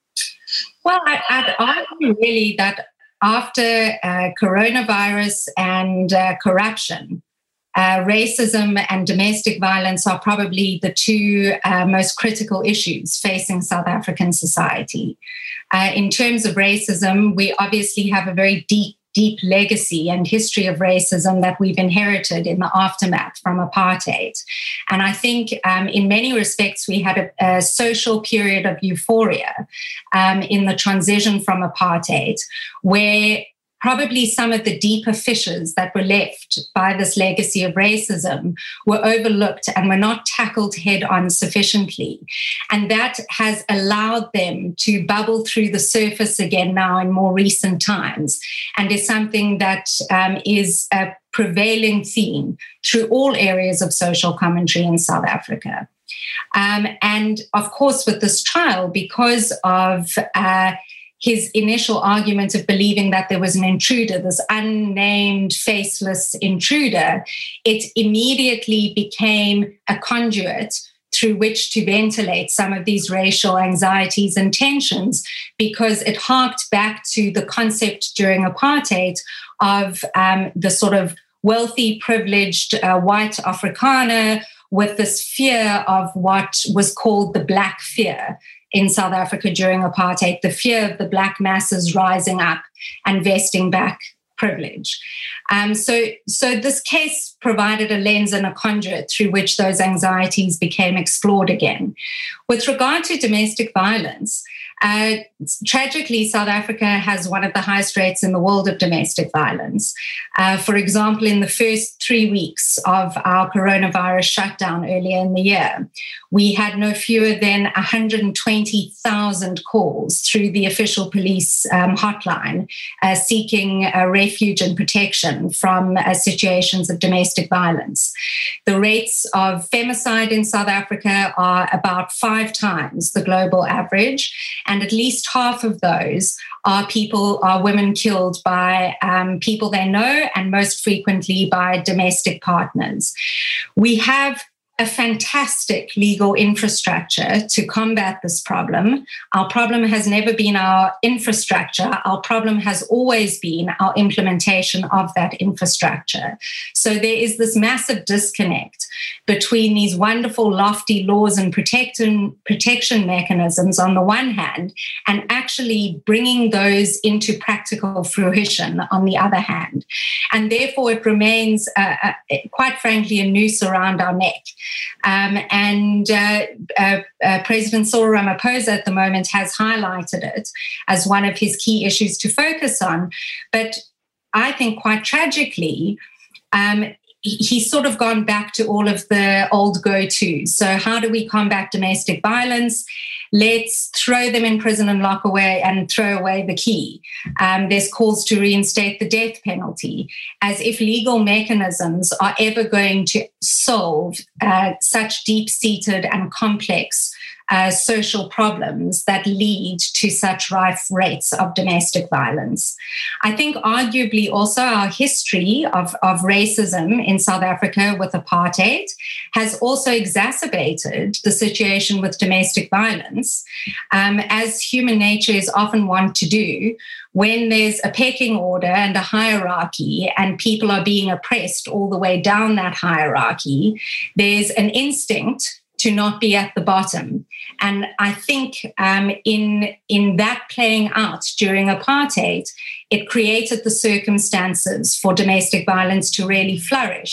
Well, I, I'd argue really that after uh, coronavirus and uh, corruption, Uh, racism and domestic violence are probably the two uh, most critical issues facing South African society. Uh, in terms of racism, we obviously have a very deep, deep legacy and history of racism that we've inherited in the aftermath from apartheid. And I think um, in many respects, we had a, a social period of euphoria um, in the transition from apartheid, where probably some of the deeper fissures that were left by this legacy of racism were overlooked and were not tackled head on sufficiently. And that has allowed them to bubble through the surface again now in more recent times, and is something that um, is a prevailing theme through all areas of social commentary in South Africa. Um, and of course, with this trial, because of uh, his initial argument of believing that there was an intruder, this unnamed, faceless intruder, it immediately became a conduit through which to ventilate some of these racial anxieties and tensions, because it harked back to the concept during apartheid of um, the sort of wealthy, privileged uh, white Afrikaner with this fear of what was called the Black Fear in South Africa during apartheid, the fear of the Black masses rising up and vesting back privilege. Um, so, so this case provided a lens and a conduit through which those anxieties became explored again. With regard to domestic violence, uh, tragically, South Africa has one of the highest rates in the world of domestic violence. Uh, for example, in the first three weeks of our coronavirus shutdown earlier in the year, we had no fewer than one hundred twenty thousand calls through the official police um, hotline uh, seeking uh, refuge and protection from uh, situations of domestic violence. The rates of femicide in South Africa are about five times the global average, and at least half of those are people, are women killed by um, people they know, and most frequently by domestic partners. We have a fantastic legal infrastructure to combat this problem. Our problem has never been our infrastructure. Our problem has always been our implementation of that infrastructure. So there is this massive disconnect between these wonderful, lofty laws and protection, protection mechanisms on the one hand, and actually bringing those into practical fruition on the other hand. And therefore, it remains, uh, uh, quite frankly, a noose around our neck. Um, and uh, uh, uh, President Cyril Ramaphosa at the moment has highlighted it as one of his key issues to focus on. But I think quite tragically, um, he's sort of gone back to all of the old go-tos. So how do we combat domestic violence? Let's throw them in prison and lock away and throw away the key. Um, there's calls to reinstate the death penalty, as if legal mechanisms are ever going to solve uh, such deep-seated and complex Uh, social problems that lead to such rife rates of domestic violence. I think arguably also our history of, of racism in South Africa with apartheid has also exacerbated the situation with domestic violence, um, as human nature is often wont to do. When there's a pecking order and a hierarchy and people are being oppressed all the way down that hierarchy, there's an instinct to not be at the bottom. And I think um, in, in that playing out during apartheid, it created the circumstances for domestic violence to really flourish.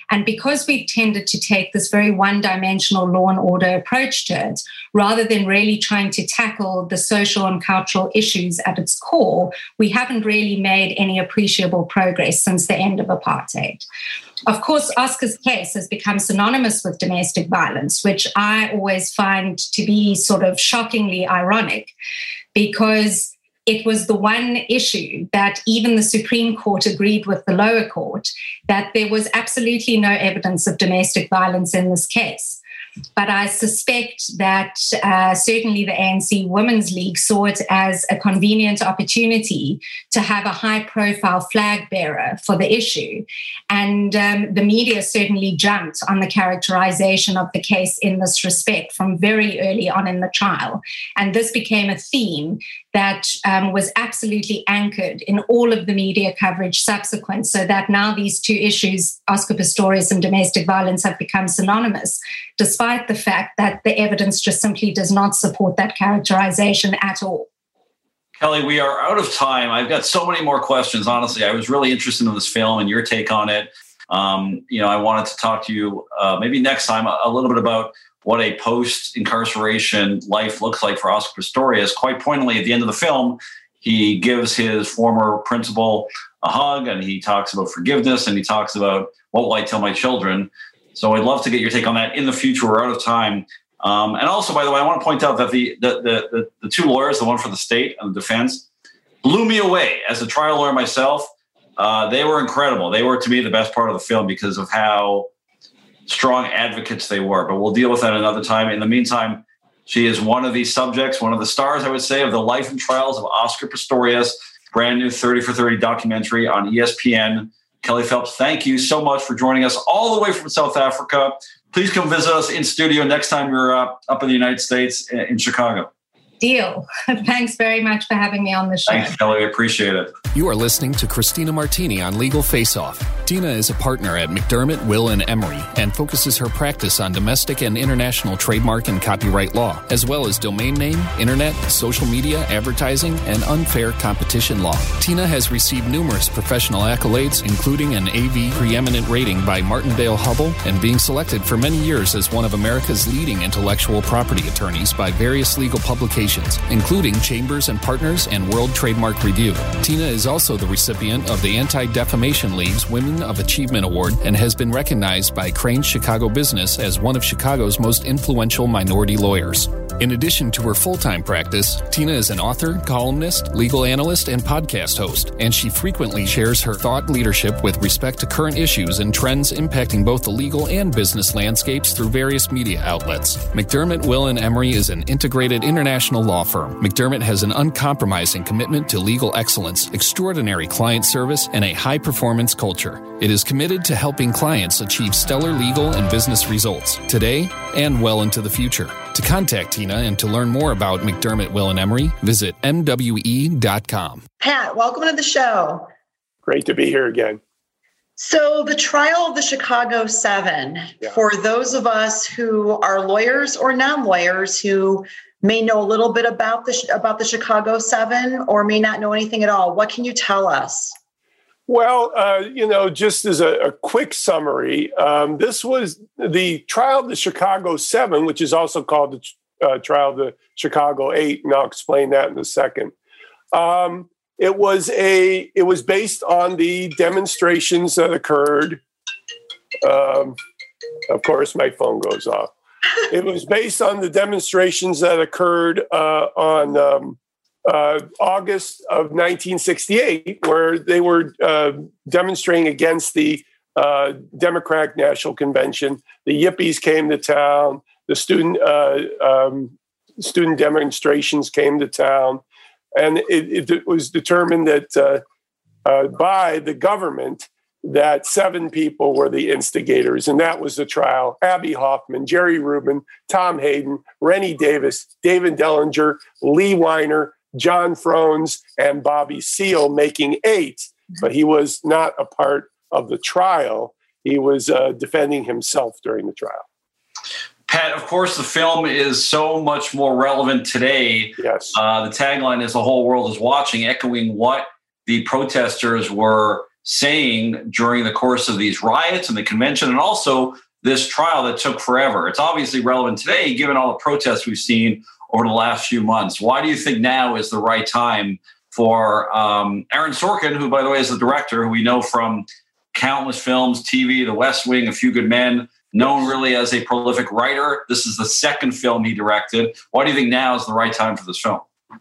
And because we've tended to take this very one-dimensional law and order approach to it, rather than really trying to tackle the social and cultural issues at its core, we haven't really made any appreciable progress since the end of apartheid. Of course, Oscar's case has become synonymous with domestic violence, which I always find to be sort of shockingly ironic, because it was the one issue that even the Supreme Court agreed with the lower court that there was absolutely no evidence of domestic violence in this case. But I suspect that uh, certainly the A N C Women's League saw it as a convenient opportunity to have a high-profile flag bearer for the issue. And um, the media certainly jumped on the characterization of the case in this respect from very early on in the trial. And this became a theme that um, was absolutely anchored in all of the media coverage subsequent, so that now these two issues, Oscar Pistorius and domestic violence, have become synonymous, despite the fact that the evidence just simply does not support that characterization at all. Kelly, we are out of time. I've got so many more questions. Honestly, I was really interested in this film and your take on it. Um, you know, I wanted to talk to you uh, maybe next time a, a little bit about what a post-incarceration life looks like for Oscar Pistorius. Quite pointedly, at the end of the film, he gives his former principal a hug, and he talks about forgiveness, and he talks about what will I tell my children. So I'd love to get your take on that in the future. We're out of time. Um, and also, by the way, I want to point out that the the, the the the two lawyers, the one for the state and the defense, blew me away. As a trial lawyer myself, uh, they were incredible. They were, to me, the best part of the film because of how strong advocates they were. But we'll deal with that another time. In the meantime, she is one of these subjects, one of the stars, I would say, of the life and trials of Oscar Pistorius, brand new thirty for thirty documentary on E S P N. Kelly Phelps, thank you so much for joining us all the way from South Africa. Please come visit us in studio next time you're uh, up in the United States in Chicago. Deal. Thanks very much for having me on the show. Thanks, Kelly. I appreciate it. You are listening to Christina Martini on Legal Face Off. Tina is a partner at McDermott, Will and Emery and focuses her practice on domestic and international trademark and copyright law, as well as domain name, internet, social media, advertising, and unfair competition law. Tina has received numerous professional accolades, including an A V preeminent rating by Martindale-Hubbell and being selected for many years as one of America's leading intellectual property attorneys by various legal publications, including Chambers and Partners and World Trademark Review. Tina is also the recipient of the Anti-Defamation League's Women of Achievement Award and has been recognized by Crain's Chicago Business as one of Chicago's most influential minority lawyers. In addition to her full-time practice, Tina is an author, columnist, legal analyst, and podcast host, and she frequently shares her thought leadership with respect to current issues and trends impacting both the legal and business landscapes through various media outlets. McDermott, Will and Emery is an integrated international law firm. McDermott has an uncompromising commitment to legal excellence, extraordinary client service, and a high-performance culture. It is committed to helping clients achieve stellar legal and business results today and well into the future. To contact Tina and to learn more about McDermott, Will and Emery, visit M W E dot com. Pat, welcome to the show. Great to be here again. So the trial of the Chicago Seven, yeah. For those of us who are lawyers or non-lawyers who may know a little bit about the about the Chicago Seven or may not know anything at all, what can you tell us? Well, uh, you know, just as a, a quick summary, um, this was the trial of the Chicago Seven, which is also called the uh, trial of the Chicago Eight, and I'll explain that in a second. Um, it was a it was based on the demonstrations that occurred. Um, of course, my phone goes off. It was based on the demonstrations that occurred uh, on um, uh, August of nineteen sixty-eight, where they were uh, demonstrating against the uh, Democratic National Convention. The Yippies came to town. The student uh, um, student demonstrations came to town, and it, it was determined that uh, uh, by the government that seven people were the instigators, and that was the trial. Abby Hoffman, Jerry Rubin, Tom Hayden, Rennie Davis, David Dellinger, Lee Weiner, John Frones, and Bobby Seale, making eight. But he was not a part of the trial. He was uh, defending himself during the trial. Pat, of course, the film is so much more relevant today. Yes. Uh, the tagline is "The whole world is watching," echoing what the protesters were saying during the course of these riots and the convention, and also this trial that took forever. It's obviously relevant today, given all the protests we've seen over the last few months. Why do you think now is the right time for um, Aaron Sorkin, who, by the way, is the director, who we know from countless films, T V, The West Wing, A Few Good Men, known really as a prolific writer? This is the second film he directed. Why do you think now is the right time for this film?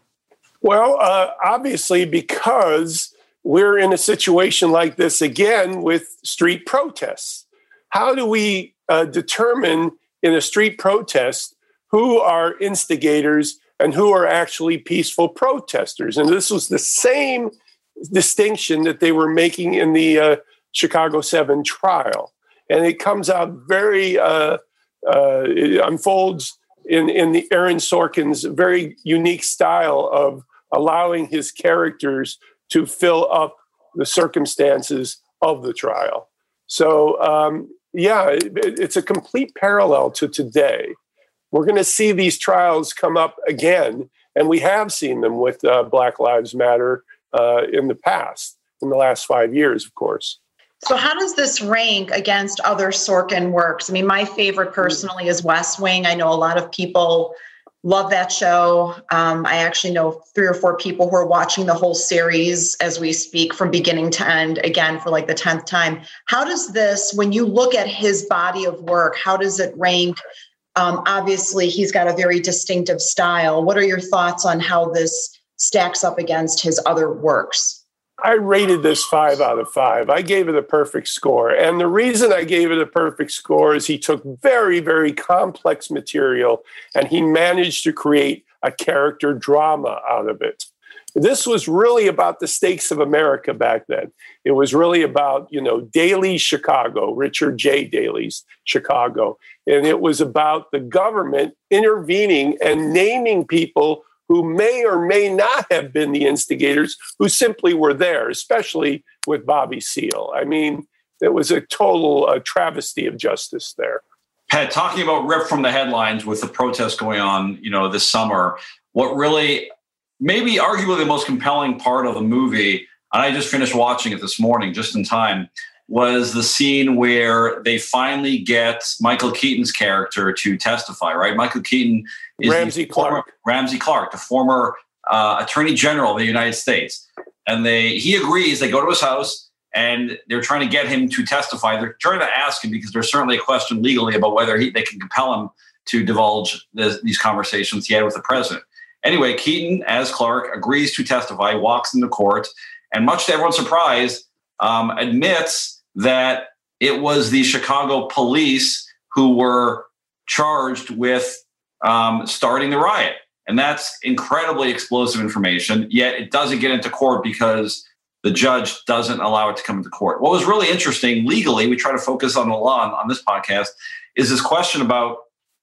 Well, uh, obviously, because we're in a situation like this again with street protests. How do we uh, determine in a street protest who are instigators and who are actually peaceful protesters? And this was the same distinction that they were making in the uh, Chicago seven trial. And it comes out very, uh, uh, it unfolds in, in the Aaron Sorkin's very unique style of allowing his characters to fill up the circumstances of the trial. So, um, yeah, it, it's a complete parallel to today. We're going to see these trials come up again, and we have seen them with uh, Black Lives Matter uh, in the past, in the last five years, of course. So how does this rank against other Sorkin works? I mean, my favorite personally is West Wing. I know a lot of people love that show. Um, I actually know three or four people who are watching the whole series as we speak from beginning to end, again, for like the tenth time. How does this, when you look at his body of work, how does it rank? Um, obviously, he's got a very distinctive style. What are your thoughts on how this stacks up against his other works? I rated this five out of five. I gave it a perfect score. And the reason I gave it a perfect score is he took very, very complex material and he managed to create a character drama out of it. This was really about the stakes of America back then. It was really about, you know, Daley's Chicago, Richard J. Daley's Chicago. And it was about the government intervening and naming people who may or may not have been the instigators, who simply were there, especially with Bobby Seale. I mean, it was a total uh, travesty of justice there. Pat, talking about ripped from the headlines with the protests going on, you know, this summer, what really, maybe arguably the most compelling part of the movie, and I just finished watching it this morning just in time, was the scene where they finally get Michael Keaton's character to testify, right? Michael Keaton is Ramsey Clark. Former, Ramsey Clark, the former uh, Attorney General of the United States. And they he agrees, they go to his house, and they're trying to get him to testify. They're trying to ask him, because there's certainly a question legally about whether he, they can compel him to divulge this, these conversations he had with the president. Anyway, Keaton, as Clark, agrees to testify, walks into court, and much to everyone's surprise, um, admits that it was the Chicago police who were charged with um, starting the riot. And that's incredibly explosive information, yet it doesn't get into court because the judge doesn't allow it to come into court. What was really interesting legally, we try to focus on the law on, on this podcast, is this question about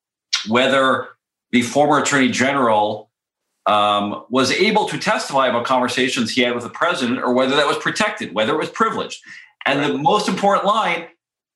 whether the former Attorney General um, was able to testify about conversations he had with the president, or whether that was protected, whether it was privileged. And the most important line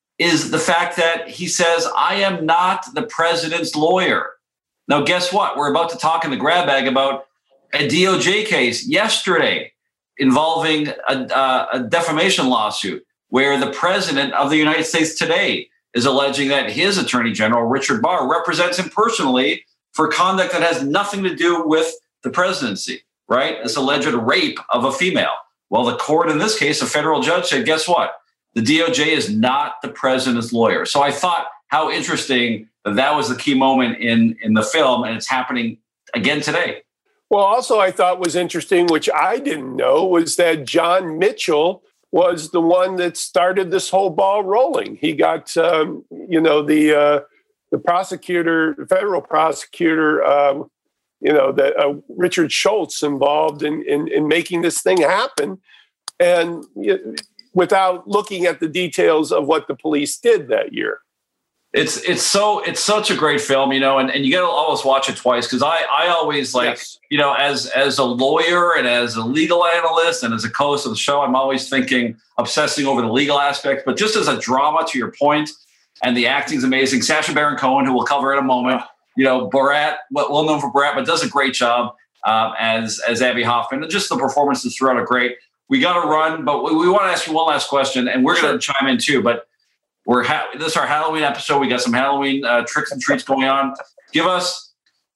is the fact that he says, I am not the president's lawyer. Now, guess what? We're about to talk in the grab bag about a D O J case yesterday involving a, uh, a defamation lawsuit where the president of the United States today is alleging that his attorney general, Richard Barr, represents him personally for conduct that has nothing to do with the presidency, right? This alleged rape of a female. Well, the court in this case, a federal judge said, guess what? The D O J is not the president's lawyer. So I thought how interesting that that was the key moment in, in the film, and it's happening again today. Well, also I thought was interesting, which I didn't know, was that John Mitchell was the one that started this whole ball rolling. He got, um, you know, the uh, the prosecutor, the federal prosecutor, um, you know, the, uh, Richard Schultz involved in, in, in making this thing happen. And you know, without looking at the details of what the police did that year. It's it's so it's such a great film, you know, and, and you got to always watch it twice, because I, I always like, yes. you know, as as a lawyer and as a legal analyst and as a co-host of the show, I'm always thinking, obsessing over the legal aspects, but just as a drama, to your point, and the acting's amazing. Sacha Baron Cohen, who we'll cover in a moment, you know, Borat, well known for Borat, but does a great job um, as as Abby Hoffman, and just the performances throughout are great. we got to run, but we, we want to ask you one last question, and we're going to chime in too. But we're ha- this is our Halloween episode. We got some Halloween uh, tricks and treats going on. Give us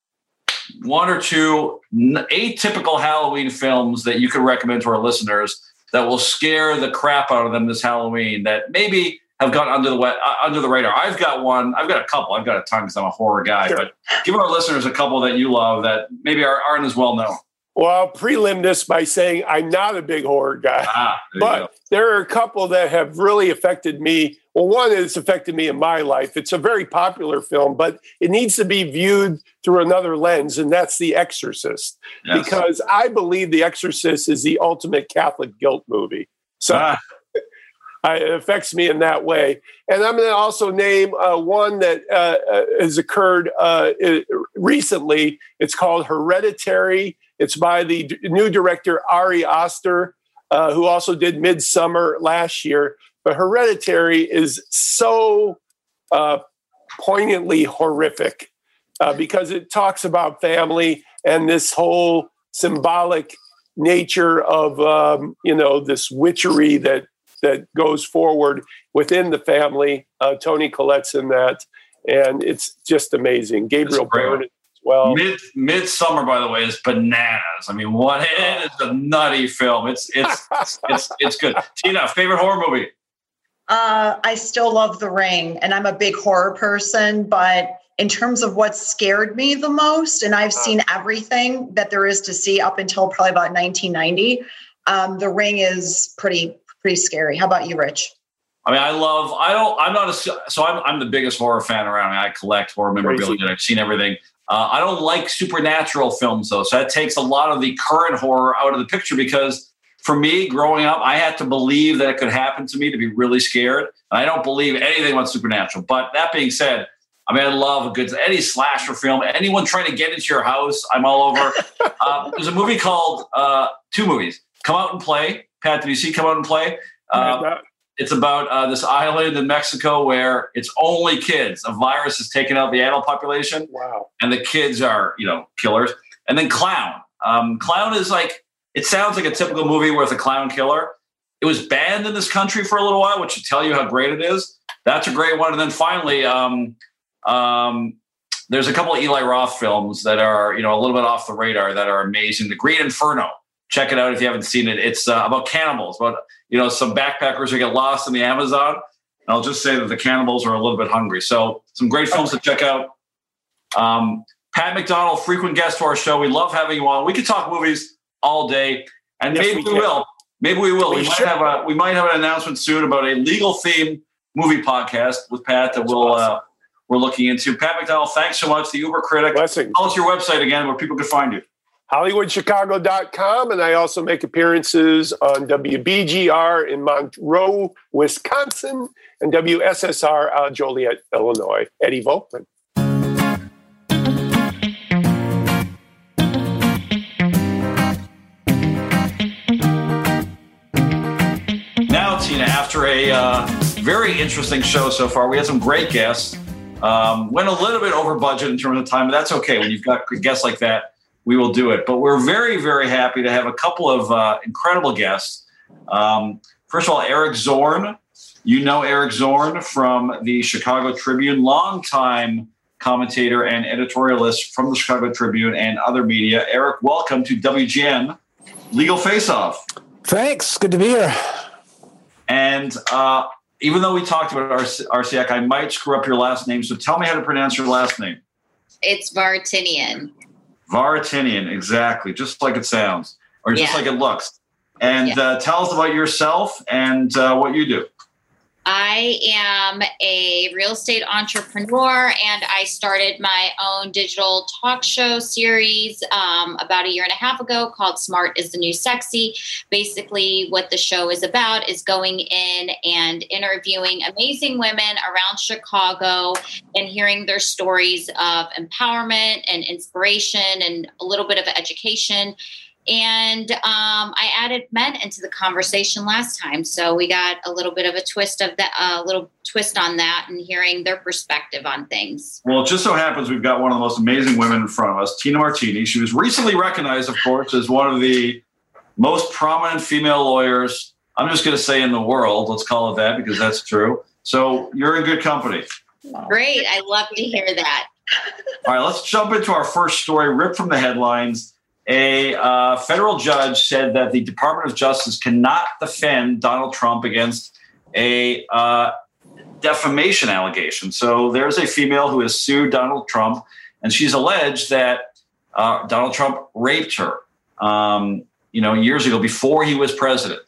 one or two atypical Halloween films that you could recommend to our listeners that will scare the crap out of them this Halloween, that maybe have gone under the uh, under the radar. I've got one. I've got a couple. I've got a ton because I'm a horror guy. Sure. But give our listeners a couple that you love that maybe aren't as well known. Well, I'll prelim this by saying I'm not a big horror guy, ah, but there are a couple that have really affected me. Well, one has affected me in my life. It's a very popular film, but it needs to be viewed through another lens, and that's The Exorcist. Yes. Because I believe The Exorcist is the ultimate Catholic guilt movie. So ah. it affects me in that way. And I'm going to also name uh, one that uh, has occurred uh, recently. It's called Hereditary. It's by the d- new director, Ari Aster, uh, who also did Midsummer last year. But Hereditary is so uh, poignantly horrific uh, because it talks about family and this whole symbolic nature of, um, you know, this witchery that that goes forward within the family. Uh, Toni Collette's in that, and it's just amazing. Gabriel Byrne. Well, Mid Midsummer, by the way, is bananas. I mean, what it is a nutty film. It's it's it's it's good. Tina, favorite horror movie? Uh, I still love The Ring, and I'm a big horror person. But in terms of what scared me the most, and I've seen everything that there is to see up until probably about nineteen ninety, um, The Ring is pretty pretty scary. How about you, Rich? I mean, I love. I don't. I'm not a. So I'm. I'm the biggest horror fan around. I collect horror memorabilia. I've seen everything. Uh, I don't like supernatural films, though. So that takes a lot of the current horror out of the picture because for me, growing up, I had to believe that it could happen to me to be really scared. And I don't believe anything about supernatural. But that being said, I mean, I love a good, any slasher film, anyone trying to get into your house, I'm all over. uh, there's a movie called, uh, two movies, Come Out and Play. Pat, did you see Come Out and Play? Uh, It's about uh, this island in Mexico where it's only kids. A virus has taken out the adult population. Wow. And the kids are, you know, killers. And then Clown. Um, Clown is like, it sounds like a typical movie with a clown killer. It was banned in this country for a little while, which should tell you how great it is. That's a great one. And then finally, um, um, there's a couple of Eli Roth films that are, you know, a little bit off the radar that are amazing. The Green Inferno. Check it out if you haven't seen it. It's uh, about cannibals, about, you know, some backpackers who get lost in the Amazon. And I'll just say that the cannibals are a little bit hungry. So some great films to check out. Um, Pat McDonald, frequent guest to our show. We love having you on. We could talk movies all day, and yes, maybe we, we will. Maybe we will. We, we might have a we might have an announcement soon about a legal themed movie podcast with Pat that we'll awesome. uh, we're looking into. Pat McDonald, thanks so much. The Uber Critic. Blessing. Tell us your website again where people can find you. Hollywood Chicago dot com, and I also make appearances on W B G R in Monroe, Wisconsin, and W S S R out of Joliet, Illinois. Eddie Volkman. Now, Tina, after a uh, very interesting show so far, we had some great guests. Um, went a little bit over budget in terms of time, but that's okay. When you've got guests like that, we will do it. But we're very, very happy to have a couple of uh, incredible guests. Um, first of all, Eric Zorn. You know Eric Zorn from the Chicago Tribune, longtime commentator and editorialist from the Chicago Tribune and other media. Eric, welcome to W G N Legal Face-Off. Thanks. Good to be here. And uh, even though we talked about Arsiak, I might screw up your last name. So tell me how to pronounce your last name. It's Varatinian. Varatinian, exactly, just like it sounds, or just yeah. like it looks. And yeah. uh, tell us about yourself and uh, what you do. I am a real estate entrepreneur, and I started my own digital talk show series um, about a year and a half ago called Smart is the New Sexy. Basically, what the show is about is going in and interviewing amazing women around Chicago and hearing their stories of empowerment and inspiration and a little bit of education. And um, I added men into the conversation last time, so we got a little bit of a twist of that, a uh, little twist on that, and hearing their perspective on things. Well, it just so happens we've got one of the most amazing women in front of us, Tina Martini. She was recently recognized, of course, as one of the most prominent female lawyers, I'm just going to say in the world, let's call it that because that's true. So you're in good company. Great. I love to hear that. All right, let's jump into our first story, ripped from the headlines. A uh, federal judge said that the Department of Justice cannot defend Donald Trump against a uh, defamation allegation. So there's a female who has sued Donald Trump, and she's alleged that uh, Donald Trump raped her, um, you know, years ago before he was president.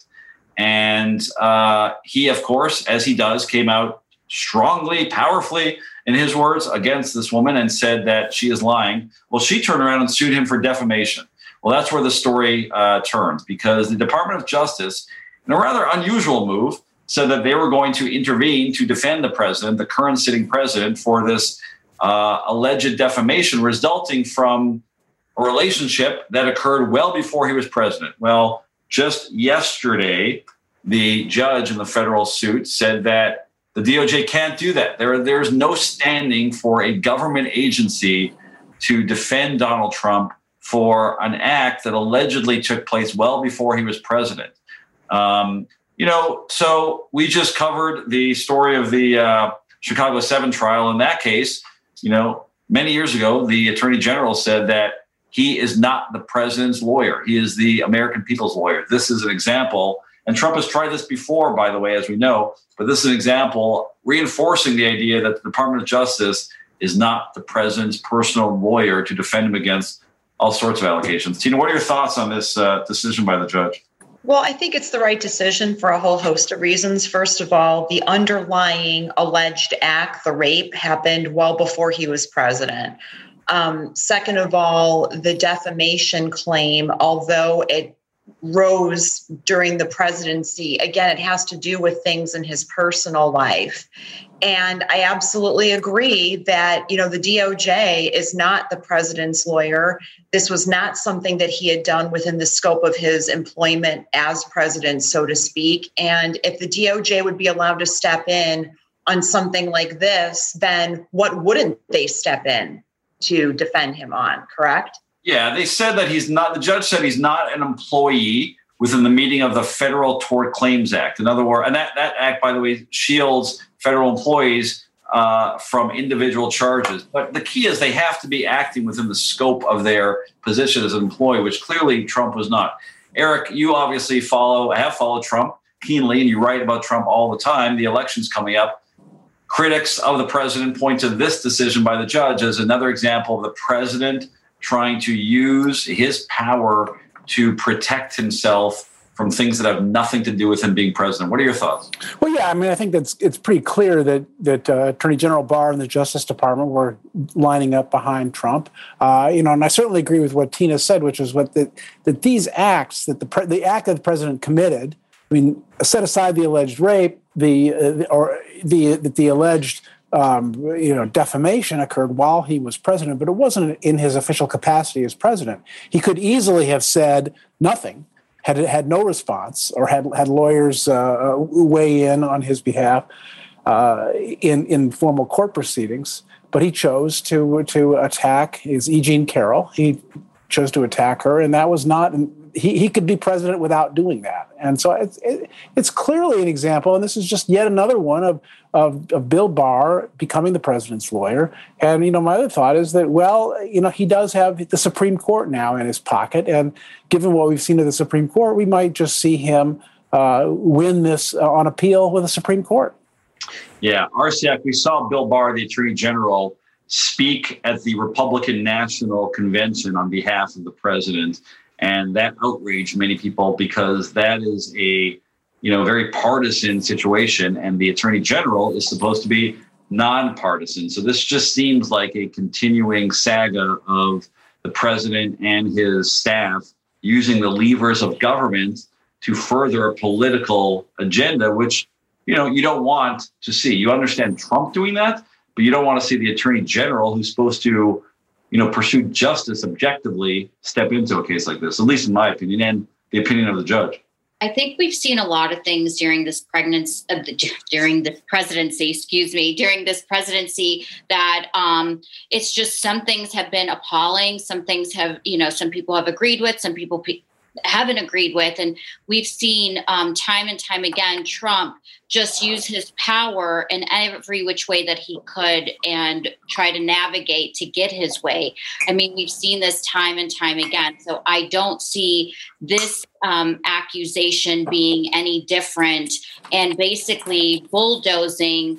And uh, he, of course, as he does, came out strongly, powerfully, in his words, against this woman and said that she is lying. Well, she turned around and sued him for defamation. Well, that's where the story uh, turns, because the Department of Justice, in a rather unusual move, said that they were going to intervene to defend the president, the current sitting president, for this uh, alleged defamation resulting from a relationship that occurred well before he was president. Well, just yesterday, the judge in the federal suit said that the D O J can't do that. There, there's no standing for a government agency to defend Donald Trump for an act that allegedly took place well before he was president. Um, you know, so we just covered the story of the uh, Chicago seven trial. In that case, you know, many years ago, the attorney general said that he is not the president's lawyer. He is the American people's lawyer. This is an example. And Trump has tried this before, by the way, as we know, but this is an example reinforcing the idea that the Department of Justice is not the president's personal lawyer to defend him against all sorts of allegations. Tina, what are your thoughts on this uh, decision by the judge? Well, I think it's the right decision for a whole host of reasons. First of all, the underlying alleged act, the rape, happened well before he was president. Um, second of all, the defamation claim, although it rose during the presidency, again, it has to do with things in his personal life. And I absolutely agree that, you know, the D O J is not the president's lawyer. This was not something that he had done within the scope of his employment as president, so to speak. And if the D O J would be allowed to step in on something like this, then what wouldn't they step in to defend him on, correct? Yeah, they said that he's not, the judge said he's not an employee within the meaning of the Federal Tort Claims Act. In other words, and that, that act, by the way, shields federal employees uh, from individual charges. But the key is they have to be acting within the scope of their position as an employee, which clearly Trump was not. Eric, you obviously follow, have followed Trump keenly, and you write about Trump all the time. The election's coming up. Critics of the president point to this decision by the judge as another example of the president trying to use his power to protect himself from things that have nothing to do with him being president. What are your thoughts? Well, yeah, I mean, I think that's it's pretty clear that that uh, Attorney General Barr and the Justice Department were lining up behind Trump. Uh, you know, and I certainly agree with what Tina said, which is what that that these acts that the pre- the act that the president committed. I mean, set aside the alleged rape, the, uh, the or the that the alleged um, you know defamation occurred while he was president, but it wasn't in his official capacity as president. He could easily have said nothing, had had no response, or had had lawyers uh, weigh in on his behalf uh, in in formal court proceedings. But he chose to to attack his E. Jean Carroll. He chose to attack her, and that was not. He, he could be president without doing that. And so it's, it, it's clearly an example, and this is just yet another one of, of, of Bill Barr becoming the president's lawyer. And, you know, my other thought is that, well, you know, he does have the Supreme Court now in his pocket. And given what we've seen of the Supreme Court, we might just see him uh, win this uh, on appeal with the Supreme Court. Yeah, Arsiak, we saw Bill Barr, the Attorney General, speak at the Republican National Convention on behalf of the president. And that outraged many people because that is a, you know, very partisan situation, and the attorney general is supposed to be nonpartisan. So this just seems like a continuing saga of the president and his staff using the levers of government to further a political agenda, which, you know, you don't want to see. You understand Trump doing that, but you don't want to see the attorney general, who's supposed to, you know, pursue justice objectively, step into a case like this, at least in my opinion, and the opinion of the judge. I think we've seen a lot of things during this pregnancy, uh, during this presidency, excuse me, during this presidency that um, it's just some things have been appalling. Some things have, you know, some people have agreed with, some people pe- haven't agreed with. And we've seen um, time and time again, Trump just use his power in every which way that he could and try to navigate to get his way. I mean, we've seen this time and time again. So I don't see this um, accusation being any different and basically bulldozing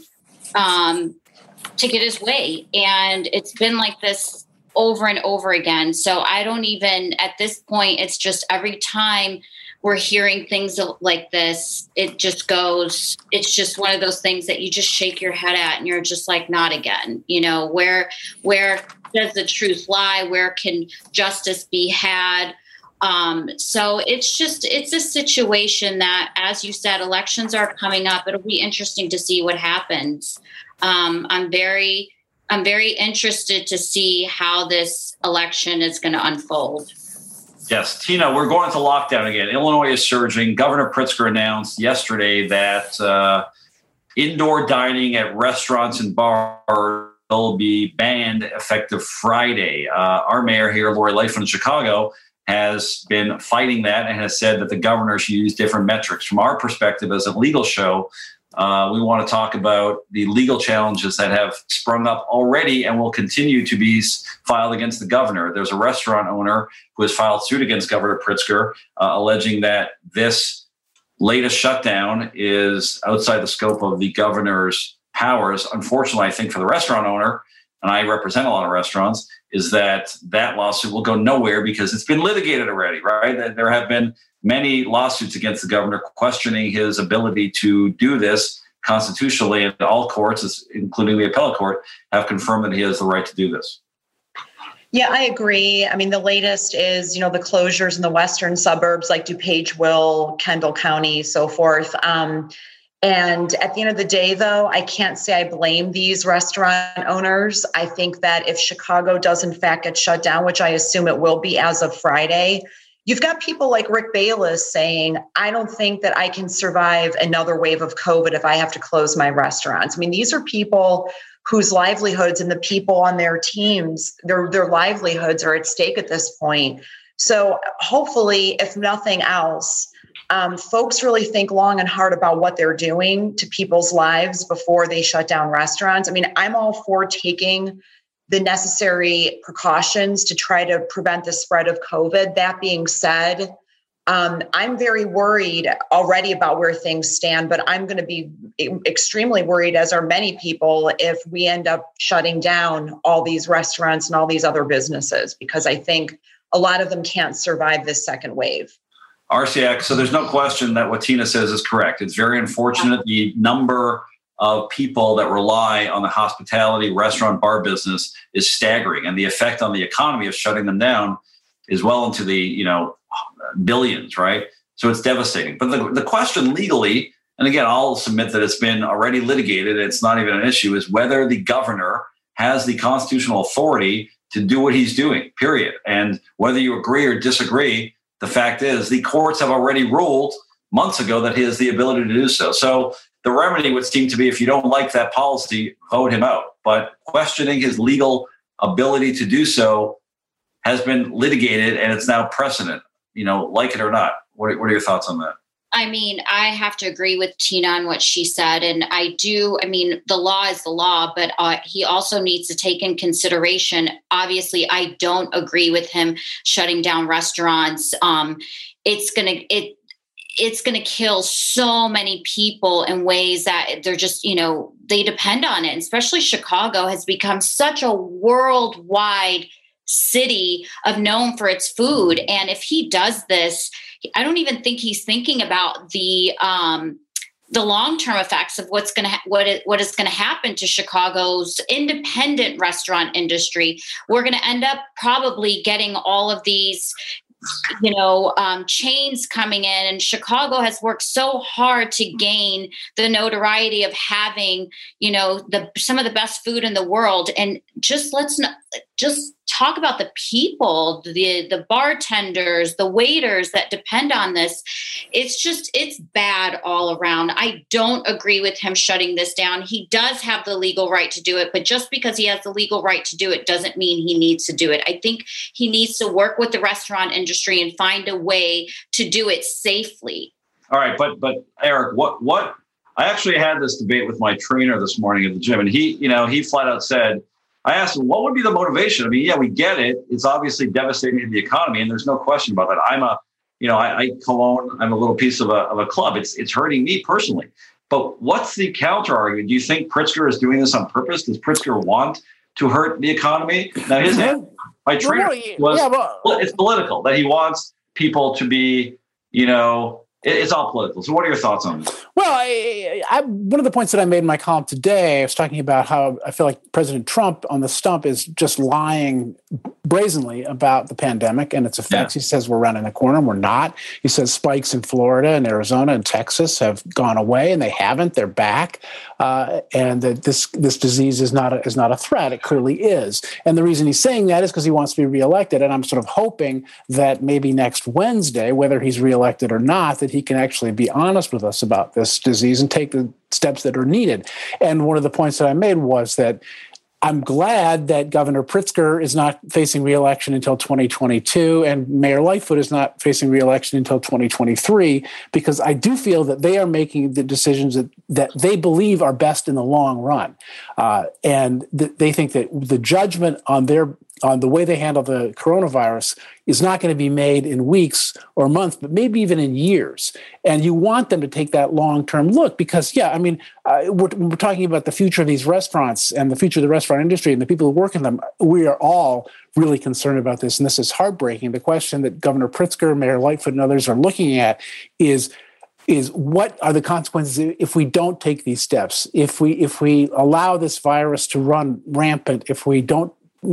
um, to get his way. And it's been like this over and over again. So I don't even, at this point, it's just every time we're hearing things like this, it just goes, it's just one of those things that you just shake your head at and you're just like, not again. You know, where, where does the truth lie? Where can justice be had? Um, so it's just, it's a situation that, as you said, elections are coming up. It'll be interesting to see what happens. Um, I'm very, I'm very interested to see how this election is going to unfold. Yes, Tina, we're going into lockdown again. Illinois is surging. Governor Pritzker announced yesterday that uh, indoor dining at restaurants and bars will be banned effective Friday. Uh, our mayor here, Lori Lightfoot in Chicago, has been fighting that and has said that the governor should use different metrics. From our perspective as a legal show, Uh, we want to talk about the legal challenges that have sprung up already and will continue to be filed against the governor. There's a restaurant owner who has filed suit against Governor Pritzker, uh, alleging that this latest shutdown is outside the scope of the governor's powers. Unfortunately, I think for the restaurant owner, and I represent a lot of restaurants, is that that lawsuit will go nowhere because it's been litigated already, right? There have been many lawsuits against the governor questioning his ability to do this constitutionally, and all courts, including the appellate court, have confirmed that he has the right to do this. Yeah, I agree. I mean, the latest is, you know, the closures in the western suburbs like DuPage, Will, Kendall County, so forth. Um, and at the end of the day, though, I can't say I blame these restaurant owners. I think that if Chicago does in fact get shut down, which I assume it will be as of Friday, you've got people like Rick Bayless saying, I don't think that I can survive another wave of COVID if I have to close my restaurants. I mean, these are people whose livelihoods and the people on their teams, their, their livelihoods are at stake at this point. So hopefully, if nothing else, um, folks really think long and hard about what they're doing to people's lives before they shut down restaurants. I mean, I'm all for taking the necessary precautions to try to prevent the spread of COVID. That being said, um, I'm very worried already about where things stand, but I'm going to be extremely worried, as are many people, if we end up shutting down all these restaurants and all these other businesses, because I think a lot of them can't survive this second wave. R C X, so there's no question that what Tina says is correct. It's very unfortunate the number of people that rely on the hospitality, restaurant, bar business is staggering. And the effect on the economy of shutting them down is well into the, you know, billions, right? So it's devastating. But the, the question legally, and again, I'll submit that it's been already litigated, it's not even an issue, is whether the governor has the constitutional authority to do what he's doing, period. And whether you agree or disagree, the fact is the courts have already ruled months ago that he has the ability to do so. So the remedy would seem to be, if you don't like that policy, vote him out. But questioning his legal ability to do so has been litigated, and it's now precedent, you know, like it or not. What are, what are your thoughts on that? I mean, I have to agree with Tina on what she said. And I do, I mean, the law is the law, but uh, he also needs to take in consideration, obviously, I don't agree with him shutting down restaurants. Um, it's going to, it, it's going to kill so many people in ways that they're just, you know, they depend on it. And especially Chicago has become such a worldwide city of known for its food. And if he does this, I don't even think he's thinking about the um, the long-term effects of what's going to ha- what it, what is going to happen to Chicago's independent restaurant industry. We're going to end up probably getting all of these, you know, um, chains coming in, and Chicago has worked so hard to gain the notoriety of having, you know, the some of the best food in the world. And just let's not, just talk about the people, the the bartenders, the waiters that depend on this. It's just, it's bad all around. I don't agree with him shutting this down. He does have the legal right to do it, but just because he has the legal right to do it doesn't mean he needs to do it. I think he needs to work with the restaurant industry and find a way to do it safely. All right, but but Eric, what what I actually had this debate with my trainer this morning at the gym, and he, you know, he flat out said, I asked him, what would be the motivation? I mean, yeah, we get it. It's obviously devastating to the economy, and there's no question about that. I'm a, you know, I, I Cologne, I'm a little piece of a, of a club. It's it's hurting me personally. But what's the counter argument? Do you think Pritzker is doing this on purpose? Does Pritzker want to hurt the economy? Now, his my trainer was, yeah, but, well, it's political, that he wants people to be, you know, it's all political. So what are your thoughts on this? Well, I, I, one of the points that I made in my column today, I was talking about how I feel like President Trump on the stump is just lying brazenly about the pandemic and its effects. Yeah. He says we're running the corner. We're not. He says spikes in Florida and Arizona and Texas have gone away, and they haven't. They're back. Uh, and that this this disease is not a, is not a threat. It clearly is. And the reason he's saying that is because he wants to be reelected. And I'm sort of hoping that maybe next Wednesday, whether he's reelected or not, that he can actually be honest with us about this disease and take the steps that are needed. And one of the points that I made was that I'm glad that Governor Pritzker is not facing reelection until twenty twenty-two and Mayor Lightfoot is not facing reelection until twenty twenty-three, because I do feel that they are making the decisions that, that they believe are best in the long run. Uh, and th- they think that the judgment on their on the way they handle the coronavirus is not going to be made in weeks or months, but maybe even in years. And you want them to take that long-term look because, yeah, I mean, uh, we're, we're talking about the future of these restaurants and the future of the restaurant industry and the people who work in them. We are all really concerned about this, and this is heartbreaking. The question that Governor Pritzker, Mayor Lightfoot, and others are looking at is is what are the consequences if we don't take these steps, if we if we allow this virus to run rampant, if we don't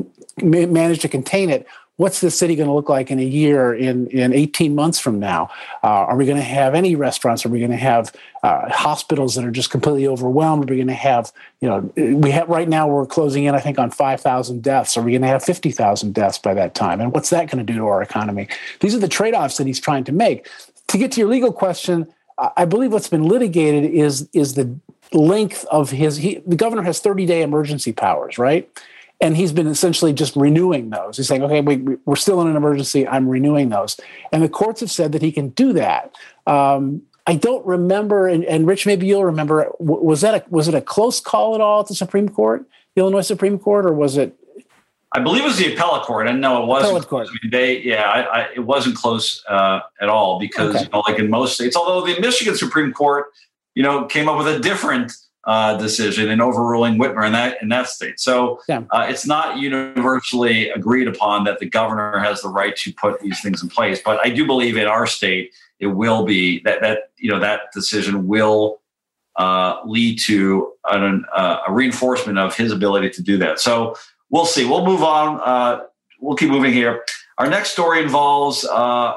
manage to contain it. What's the city going to look like in a year, in, in eighteen months from now? Uh, are we going to have any restaurants? Are we going to have uh, hospitals that are just completely overwhelmed? Are we going to have, you know, we have right now we're closing in, I think, on five thousand deaths. Are we going to have fifty thousand deaths by that time? And what's that going to do to our economy? These are the trade-offs that he's trying to make. To get to your legal question, I believe what's been litigated is, is the length of his, he, the governor has thirty-day emergency powers, right? And he's been essentially just renewing those. He's saying, okay, we, we're still in an emergency. I'm renewing those. And the courts have said that he can do that. Um, I don't remember, and, and Rich, maybe you'll remember, was that a, was it a close call at all at the Supreme Court, the Illinois Supreme Court, or was it? I believe it was the appellate court. And no, it wasn't. Court. I mean, they, yeah, I, I, it wasn't close uh, at all because, okay. you know, like in most states, although the Michigan Supreme Court, you know, came up with a different Uh, decision in overruling Whitmer in that in that state. So yeah. uh, it's not universally agreed upon that the governor has the right to put these things in place. But I do believe in our state it will be that that you know that decision will uh, lead to an, uh, a reinforcement of his ability to do that. So we'll see. We'll move on. Uh, we'll keep moving here. Our next story involves uh,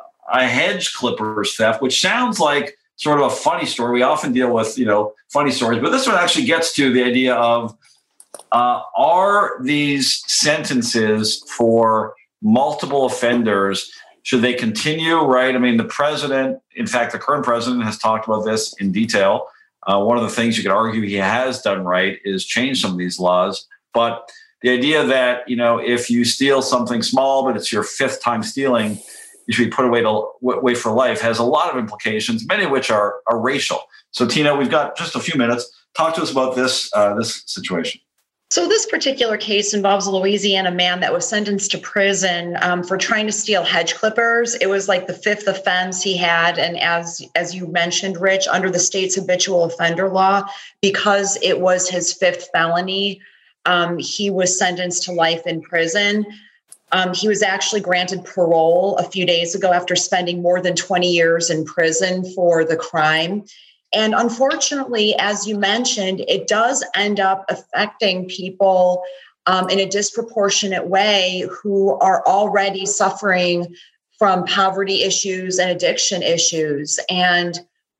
a hedge clippers theft, which sounds like sort of a funny story. We often deal with, you know, funny stories, but this one actually gets to the idea of, uh, are these sentences for multiple offenders, should they continue, right? I mean, the president, in fact, the current president has talked about this in detail. Uh, one of the things you could argue he has done right is change some of these laws. But the idea that, you know, if you steal something small, but it's your fifth time stealing, you should be put away to away for life has a lot of implications, many of which are, are racial. So, Tina, we've got just a few minutes. Talk to us about this uh, this situation. So this particular case involves a Louisiana man that was sentenced to prison um, for trying to steal hedge clippers. It was like the fifth offense he had. And as, as you mentioned, Rich, under the state's habitual offender law, because it was his fifth felony, um, he was sentenced to life in prison. Um, he was actually granted parole a few days ago after spending more than twenty years in prison for the crime. And unfortunately, as you mentioned, it does end up affecting people um, in a disproportionate way who are already suffering from poverty issues and addiction issues. And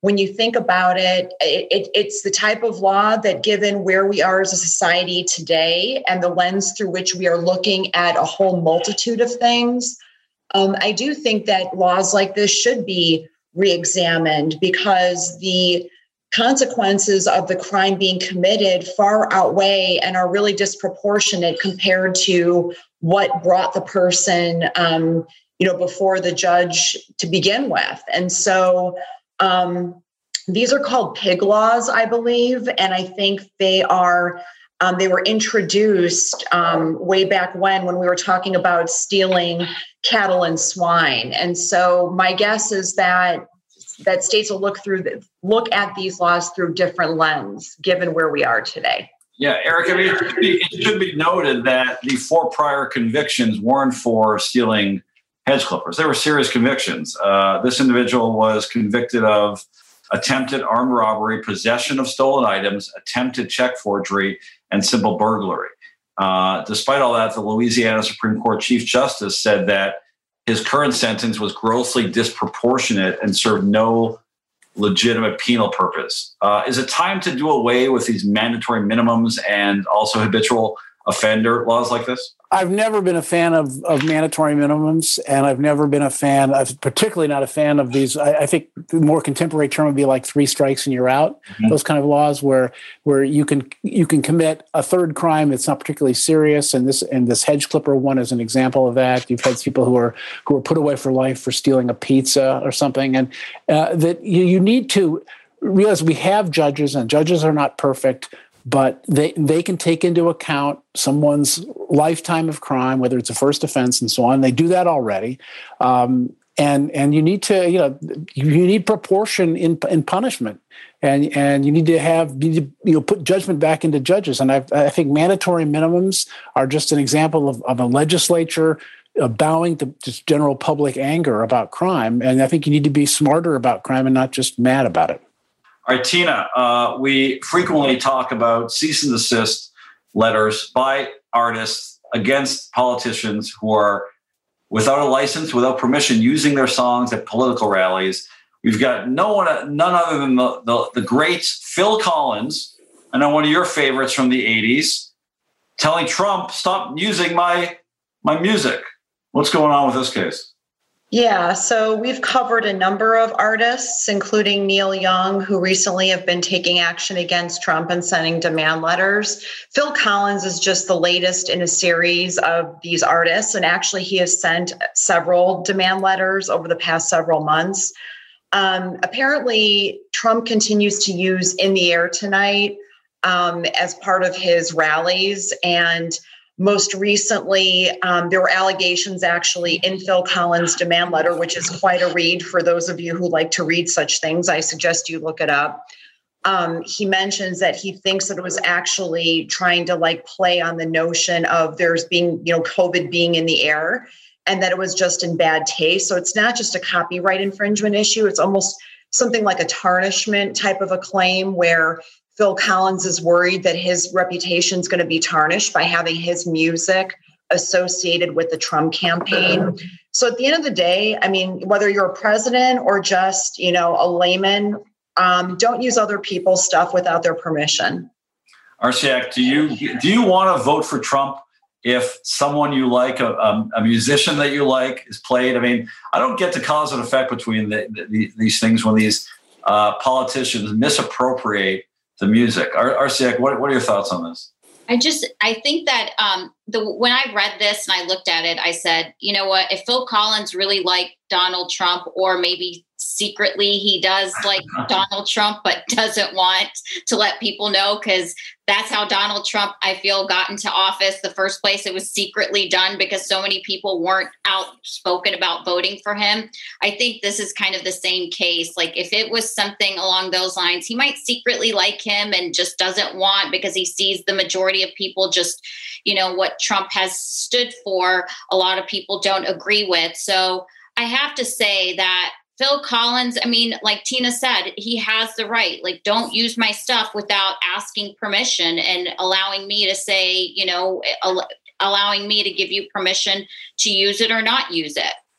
when you think about it, it, it, it's the type of law that, given where we are as a society today and the lens through which we are looking at a whole multitude of things, um, I do think that laws like this should be reexamined, because the consequences of the crime being committed far outweigh and are really disproportionate compared to what brought the person, um, you know, before the judge to begin with. And so um, these are called pig laws, I believe, and I think they are. Um, they were introduced um, way back when, when we were talking about stealing cattle and swine. And so my guess is that that states will look through the, look at these laws through different lens, given where we are today. Yeah, Eric, I mean, it should, be, it should be noted that the four prior convictions weren't for stealing hedge clippers. They were serious convictions. Uh, this individual was convicted of attempted armed robbery, possession of stolen items, attempted check forgery, and simple burglary. Uh, despite all that, the Louisiana Supreme Court Chief Justice said that his current sentence was grossly disproportionate and served no legitimate penal purpose. Uh, is it time to do away with these mandatory minimums and also habitual offender laws like this? I've never been a fan of, of mandatory minimums, and I've never been a fan of, particularly not a fan of these. I, I think the more contemporary term would be like three strikes and you're out. Mm-hmm. Those kind of laws where where you can you can commit a third crime that's not particularly serious, and this and this hedge clipper one is an example of that. You've had people who are who are put away for life for stealing a pizza or something, and uh, that you, you need to realize we have judges, and judges are not perfect. But they they can take into account someone's lifetime of crime, whether it's a first offense and so on. They do that already, um, and and you need to you know you need proportion in in punishment, and and you need to have you, need to, you know put judgment back into judges. And I I think mandatory minimums are just an example of, of a legislature uh, bowing to just general public anger about crime. And I think you need to be smarter about crime and not just mad about it. All right, Tina, uh, we frequently talk about cease and desist letters by artists against politicians who are without a license, without permission, using their songs at political rallies. We've got no one, none other than the, the, the great Phil Collins, I know one of your favorites from the eighties, telling Trump, stop using my my music. What's going on with this case? Yeah, so we've covered a number of artists, including Neil Young, who recently have been taking action against Trump and sending demand letters. Phil Collins is just the latest in a series of these artists, and actually he has sent several demand letters over the past several months. Um, apparently, Trump continues to use In the Air Tonight um, as part of his rallies, and most recently, um, there were allegations actually in Phil Collins' demand letter, which is quite a read for those of you who like to read such things. I suggest you look it up. Um, he mentions that he thinks that it was actually trying to like play on the notion of there's being, you know, COVID being in the air, and that it was just in bad taste. So it's not just a copyright infringement issue. It's almost something like a tarnishment type of a claim where Phil Collins is worried that his reputation is going to be tarnished by having his music associated with the Trump campaign. So at the end of the day, I mean, whether you're a president or just, you know, a layman, um, don't use other people's stuff without their permission. Arsiak, do you do you want to vote for Trump if someone you like, a, a musician that you like, is played? I mean, I don't get the cause and effect between the, the, these things when these uh, politicians misappropriate the music. Ar- Arsiak, what, what are your thoughts on this? I just, I think that um, the when I read this and I looked at it, I said, you know what, if Phil Collins really liked Donald Trump, or maybe secretly he does like Donald Trump, but doesn't want to let people know, because that's how Donald Trump, I feel, got into office. The first place it was secretly done because so many people weren't outspoken about voting for him. I think this is kind of the same case. Like if it was something along those lines, he might secretly like him and just doesn't want, because he sees the majority of people just, you know, what Trump has stood for, a lot of people don't agree with. So I have to say that Phil Collins, I mean, like Tina said, he has the right. Like, don't use my stuff without asking permission and allowing me to say, you know, al- allowing me to give you permission to use it or not use it.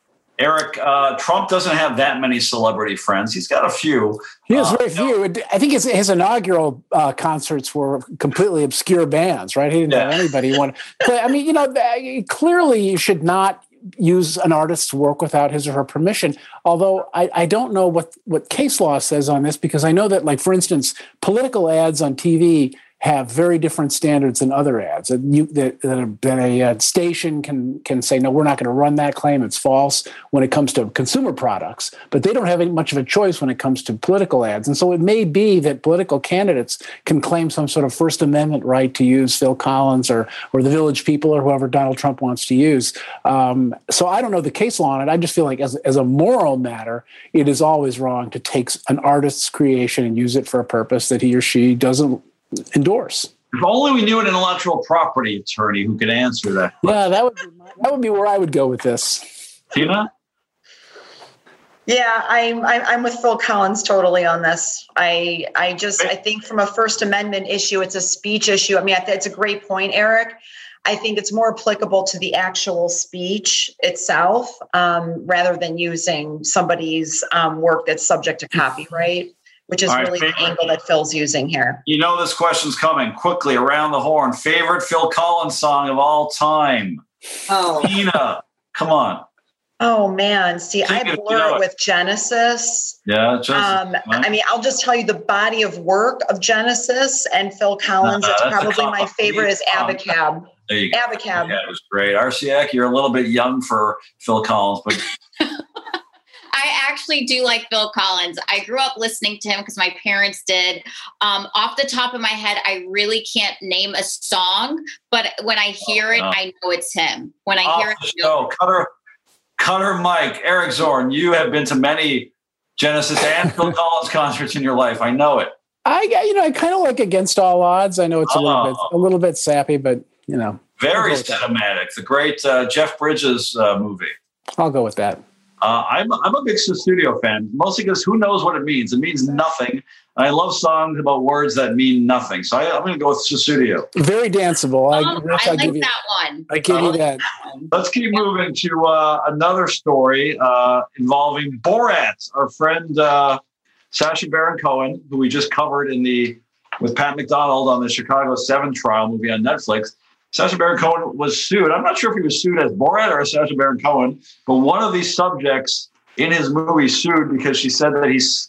Eric, uh, Trump doesn't have that many celebrity friends. He's got a few. He has uh, very few. I think his, his inaugural uh, concerts were completely obscure bands, right? He didn't yeah. have anybody want to play. I mean, you know, clearly you should not use an artist's work without his or her permission. Although I, I don't know what, what case law says on this, because I know that, like, for instance, political ads on T V have very different standards than other ads. That, you, that, that a, that a uh, station can can say, no, we're not going to run that claim. It's false when it comes to consumer products. But they don't have any, much of a choice when it comes to political ads. And so it may be that political candidates can claim some sort of First Amendment right to use Phil Collins or or the Village People or whoever Donald Trump wants to use. Um, so I don't know the case law on it. I just feel like as, as a moral matter, it is always wrong to take an artist's creation and use it for a purpose that he or she doesn't endorse. If only we knew an intellectual property attorney who could answer that question. Yeah, that would be my, that would be where I would go with this. Tina? Yeah, I'm I'm with Phil Collins totally on this. I I just I think from a First Amendment issue, it's a speech issue. I mean, it's a great point, Eric. I think it's more applicable to the actual speech itself, um, rather than using somebody's um, work that's subject to copyright, which is right, really favorite. the angle that Phil's using here. You know this question's coming quickly around the horn. Favorite Phil Collins song of all time? Oh, Tina, come on. Oh man, see, I blur you know it with Genesis. Yeah, Genesis. Um, I mean, I'll just tell you the body of work of Genesis and Phil Collins. Uh, it's probably my favorite is Abacab. There you go. Abacab. Yeah, it was great. Arciak, you're a little bit young for Phil Collins, but. I actually do like Phil Collins. I grew up listening to him because my parents did. Um, off the top of my head, I really can't name a song, but when I hear it, I know it's him. When I off hear it, the show, Cutter, Cutter Mike, Eric Zorn, you have been to many Genesis and Phil Collins concerts in your life. I know it. I, you know, I kind of like Against All Odds. I know it's a oh. little bit, a little bit sappy, but you know, very cinematic. The great uh, Jeff Bridges uh, movie. I'll go with that. Uh, I'm I'm a big Sussudio fan, mostly because who knows what it means? It means nothing. I love songs about words that mean nothing. So I, I'm going to go with Sussudio. Very danceable. I, um, I like that one. I give uh, you that. Let's keep moving to uh, another story uh, involving Borat, our friend uh, Sacha Baron Cohen, who we just covered in the with Pat McDonald on the Chicago seven trial movie on Netflix. Sacha Baron Cohen was sued. I'm not sure if he was sued as Borat or as Sacha Baron Cohen, but one of these subjects in his movie sued because she said that he's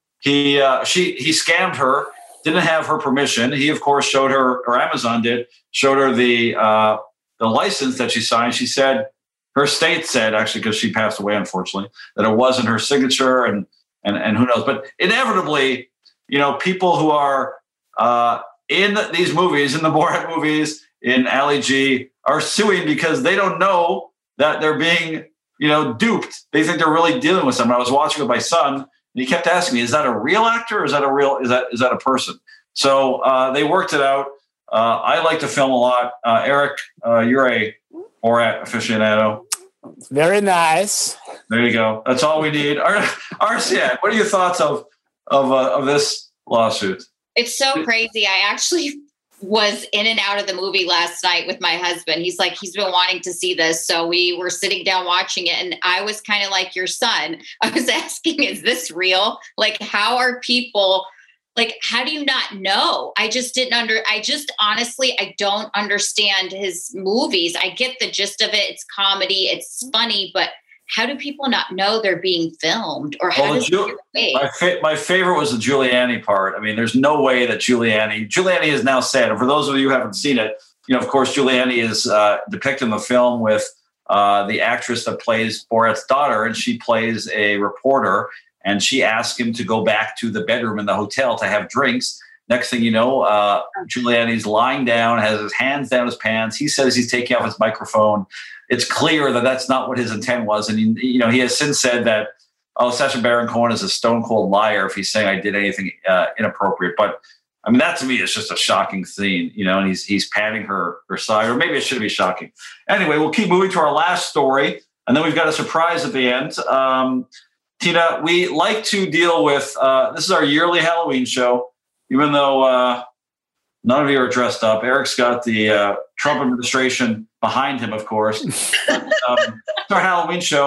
he uh, she he scammed her, didn't have her permission. He, of course, showed her, or Amazon did, showed her the uh, the license that she signed. She said her state said, actually, because she passed away, unfortunately, that it wasn't her signature, and and and who knows. But inevitably, you know, people who are uh, in these movies, in the Borat movies, in Ali G, are suing because they don't know that they're being, you know, duped. They think they're really dealing with someone. I was watching with my son, and he kept asking me, "Is that a real actor, or is that a real? Is that is that a person?" So uh, they worked it out. Uh, I like to film a lot. Uh, Eric, uh, you're a Borat aficionado. Very nice. There you go. That's all we need. Arciak, what are your thoughts of of uh, of this lawsuit? It's so crazy. I actually was in and out of the movie last night with my husband. He's like, he's been wanting to see this. So we were sitting down watching it. And I was kind of like your son. I was asking, is this real? Like, how are people, like, how do you not know? I just didn't under, I just honestly, I don't understand his movies. I get the gist of it. It's comedy. It's funny, but how do people not know they're being filmed? Or how well, does Giul- it my, fa- my favorite was the Giuliani part. I mean, there's no way that Giuliani, Giuliani is now said, and for those of you who haven't seen it, you know, of course, Giuliani is uh, depicted in the film with uh, the actress that plays Borat's daughter, and she plays a reporter, and she asks him to go back to the bedroom in the hotel to have drinks. Next thing you know, uh, Giuliani's lying down, has his hands down his pants. He says he's taking off his microphone. It's clear that that's not what his intent was. And, he, you know, he has since said that, oh, Sacha Baron Cohen is a stone cold liar if he's saying I did anything uh, inappropriate. But, I mean, that to me is just a shocking scene, you know, and he's he's patting her, her side, or maybe it shouldn't be shocking. Anyway, we'll keep moving to our last story, and then we've got a surprise at the end. Um, Tina, we like to deal with, uh, this is our yearly Halloween show, even though uh, none of you are dressed up. Eric's got the uh, Trump administration behind him, of course. um, it's our Halloween show,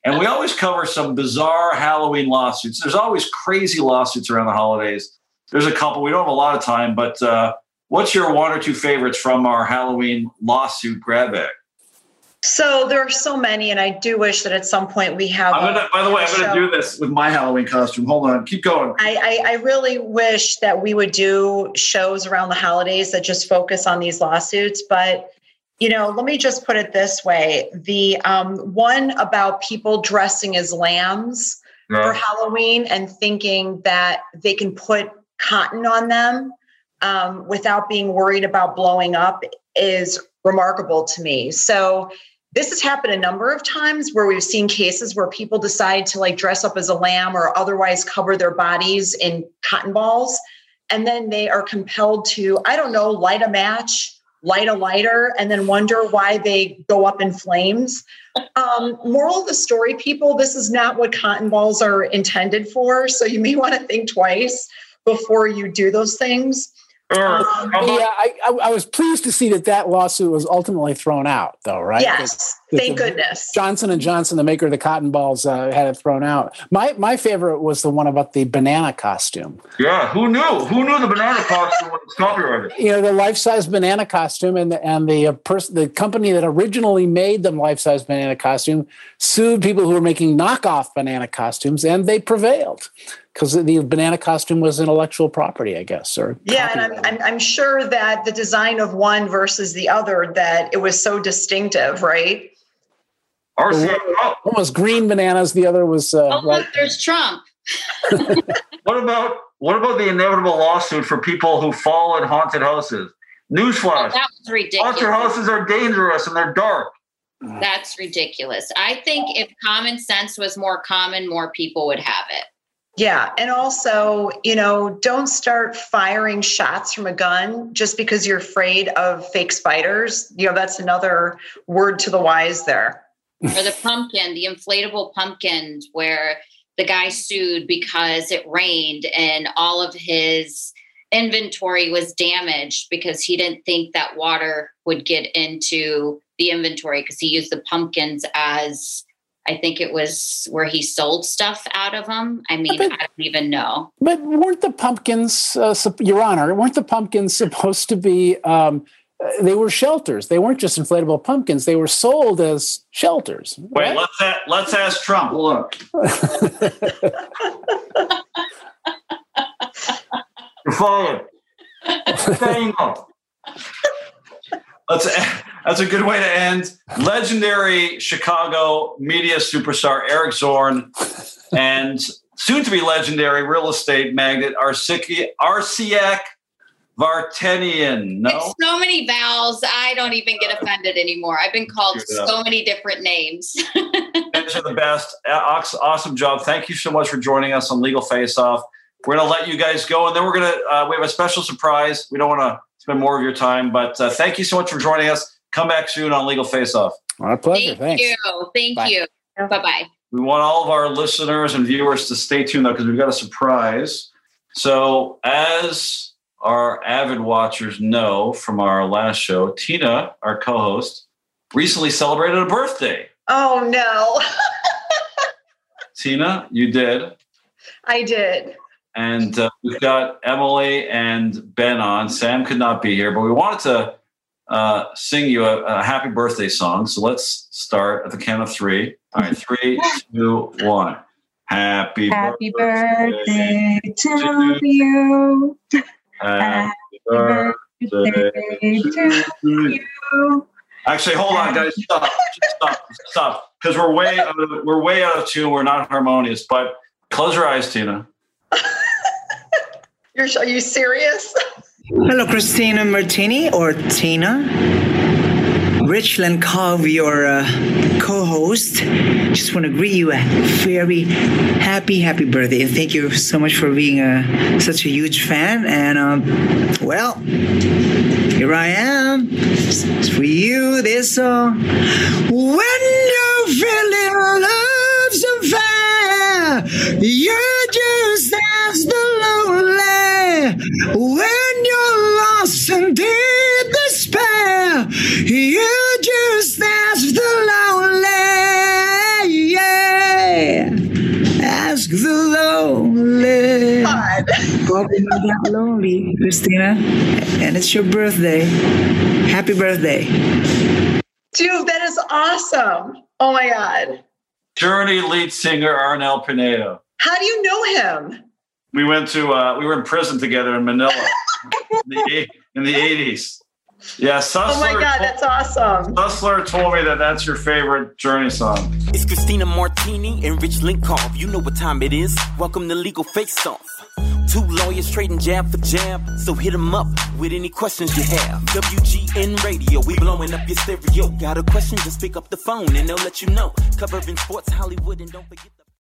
And we always cover some bizarre Halloween lawsuits. There's always crazy lawsuits around the holidays. There's a couple. We don't have a lot of time, but uh, what's your one or two favorites from our Halloween lawsuit grab bag? So there are so many, and I do wish that at some point we have. I'm gonna, a, by the way, I'm going to do this with my Halloween costume. Hold on. Keep going. I, I, I really wish that we would do shows around the holidays that just focus on these lawsuits. But, you know, let me just put it this way. The um, one about people dressing as lambs yeah. for Halloween and thinking that they can put cotton on them um, without being worried about blowing up is remarkable to me. So this has happened a number of times where we've seen cases where people decide to like dress up as a lamb or otherwise cover their bodies in cotton balls. And then they are compelled to, I don't know, light a match, light a lighter, and then wonder why they go up in flames. Um, moral of the story, people, this is not what cotton balls are intended for. So you may want to think twice before you do those things. Um, yeah, I, I, I was pleased to see that that lawsuit was ultimately thrown out, though, right? Yes, that, thank that goodness. Johnson and Johnson, the maker of the cotton balls, uh, had it thrown out. My my favorite was the one about the banana costume. Yeah, who knew? Who knew the banana costume was copyrighted? You know, the life-size banana costume, and the and the uh, person, the company that originally made the life-size banana costume sued people who were making knockoff banana costumes, and they prevailed. Because the banana costume was intellectual property, I guess. Or yeah, and I'm, I'm I'm sure that the design of one versus the other, that it was so distinctive, right? Or one was green bananas, the other was. Uh, oh, look, there's Trump. What about what about the inevitable lawsuit for people who fall in haunted houses? Newsflash: oh, that was ridiculous. Haunted houses are dangerous and they're dark. That's ridiculous. I think if common sense was more common, more people would have it. Yeah. And also, you know, don't start firing shots from a gun just because you're afraid of fake spiders. You know, that's another word to the wise there. Or the pumpkin, the inflatable pumpkins where the guy sued because it rained and all of his inventory was damaged because he didn't think that water would get into the inventory because he used the pumpkins as... I think it was where he sold stuff out of them. I mean, but, I don't even know. But weren't the pumpkins, uh, Your Honor, weren't the pumpkins supposed to be, um, uh, they were shelters. They weren't just inflatable pumpkins. They were sold as shelters. Wait, right? let's, a- let's ask Trump. Look. You're fired. Staying up. That's a, that's a good way to end. Legendary Chicago media superstar Eric Zorn and soon-to-be legendary real estate magnate Arsiak Vartanian. No? It's so many vowels. I don't even get offended anymore. I've been called so many different names. You guys are the best. Awesome job. Thank you so much for joining us on Legal Face Off. We're going to let you guys go, and then we're going to uh, we have a special surprise. We don't want to spend more of your time, but uh, thank you so much for joining us. Come back soon on Legal Face Off. My pleasure. Thank Thanks. you. Thank Bye. you. Bye-bye. We want all of our listeners and viewers to stay tuned, though, because we've got a surprise. So as our avid watchers know from our last show, Tina, our co-host, recently celebrated a birthday. Oh, no. Tina, you did. I did. And uh, we've got Emily and Ben on. Sam could not be here, but we wanted to uh, sing you a, a happy birthday song. So let's start at the count of three. All right, three, two, one. Happy, happy birthday, birthday to you. Happy birthday to you. Actually, hold on, guys. Stop. Stop. Stop. Because we're way out of, we're way out of tune. We're not harmonious. But close your eyes, Tina. You're, are you serious? Hello, Christina Martini or Tina. Rich Lenkov, your uh, co-host. Just want to greet you a very happy, happy birthday. And thank you so much for being uh, such a huge fan. And, um, well, here I am. It's for you, this song. When you feel love's unfair, you just as the lonely. When you're lost and deep despair, you just ask the lonely, yeah. hope you're not that lonely, Christina. And it's your birthday. Happy birthday. Dude, that is awesome. Oh my God. Journey lead singer Arnel Pinedo. How do you know him? We went to, uh, we were in prison together in Manila in, the, in the eighties. Yeah, Sussler. Oh my God, that's awesome. Sussler told me that that's your favorite Journey song. It's Christina Martini and Rich Linkoff. You know what time it is. Welcome to Legal Face Off. Two lawyers trading jab for jab. So hit them up with any questions you have. W G N Radio, we blowing up your stereo. Got a question, just pick up the phone and they'll let you know. Covering sports, Hollywood, and don't forget.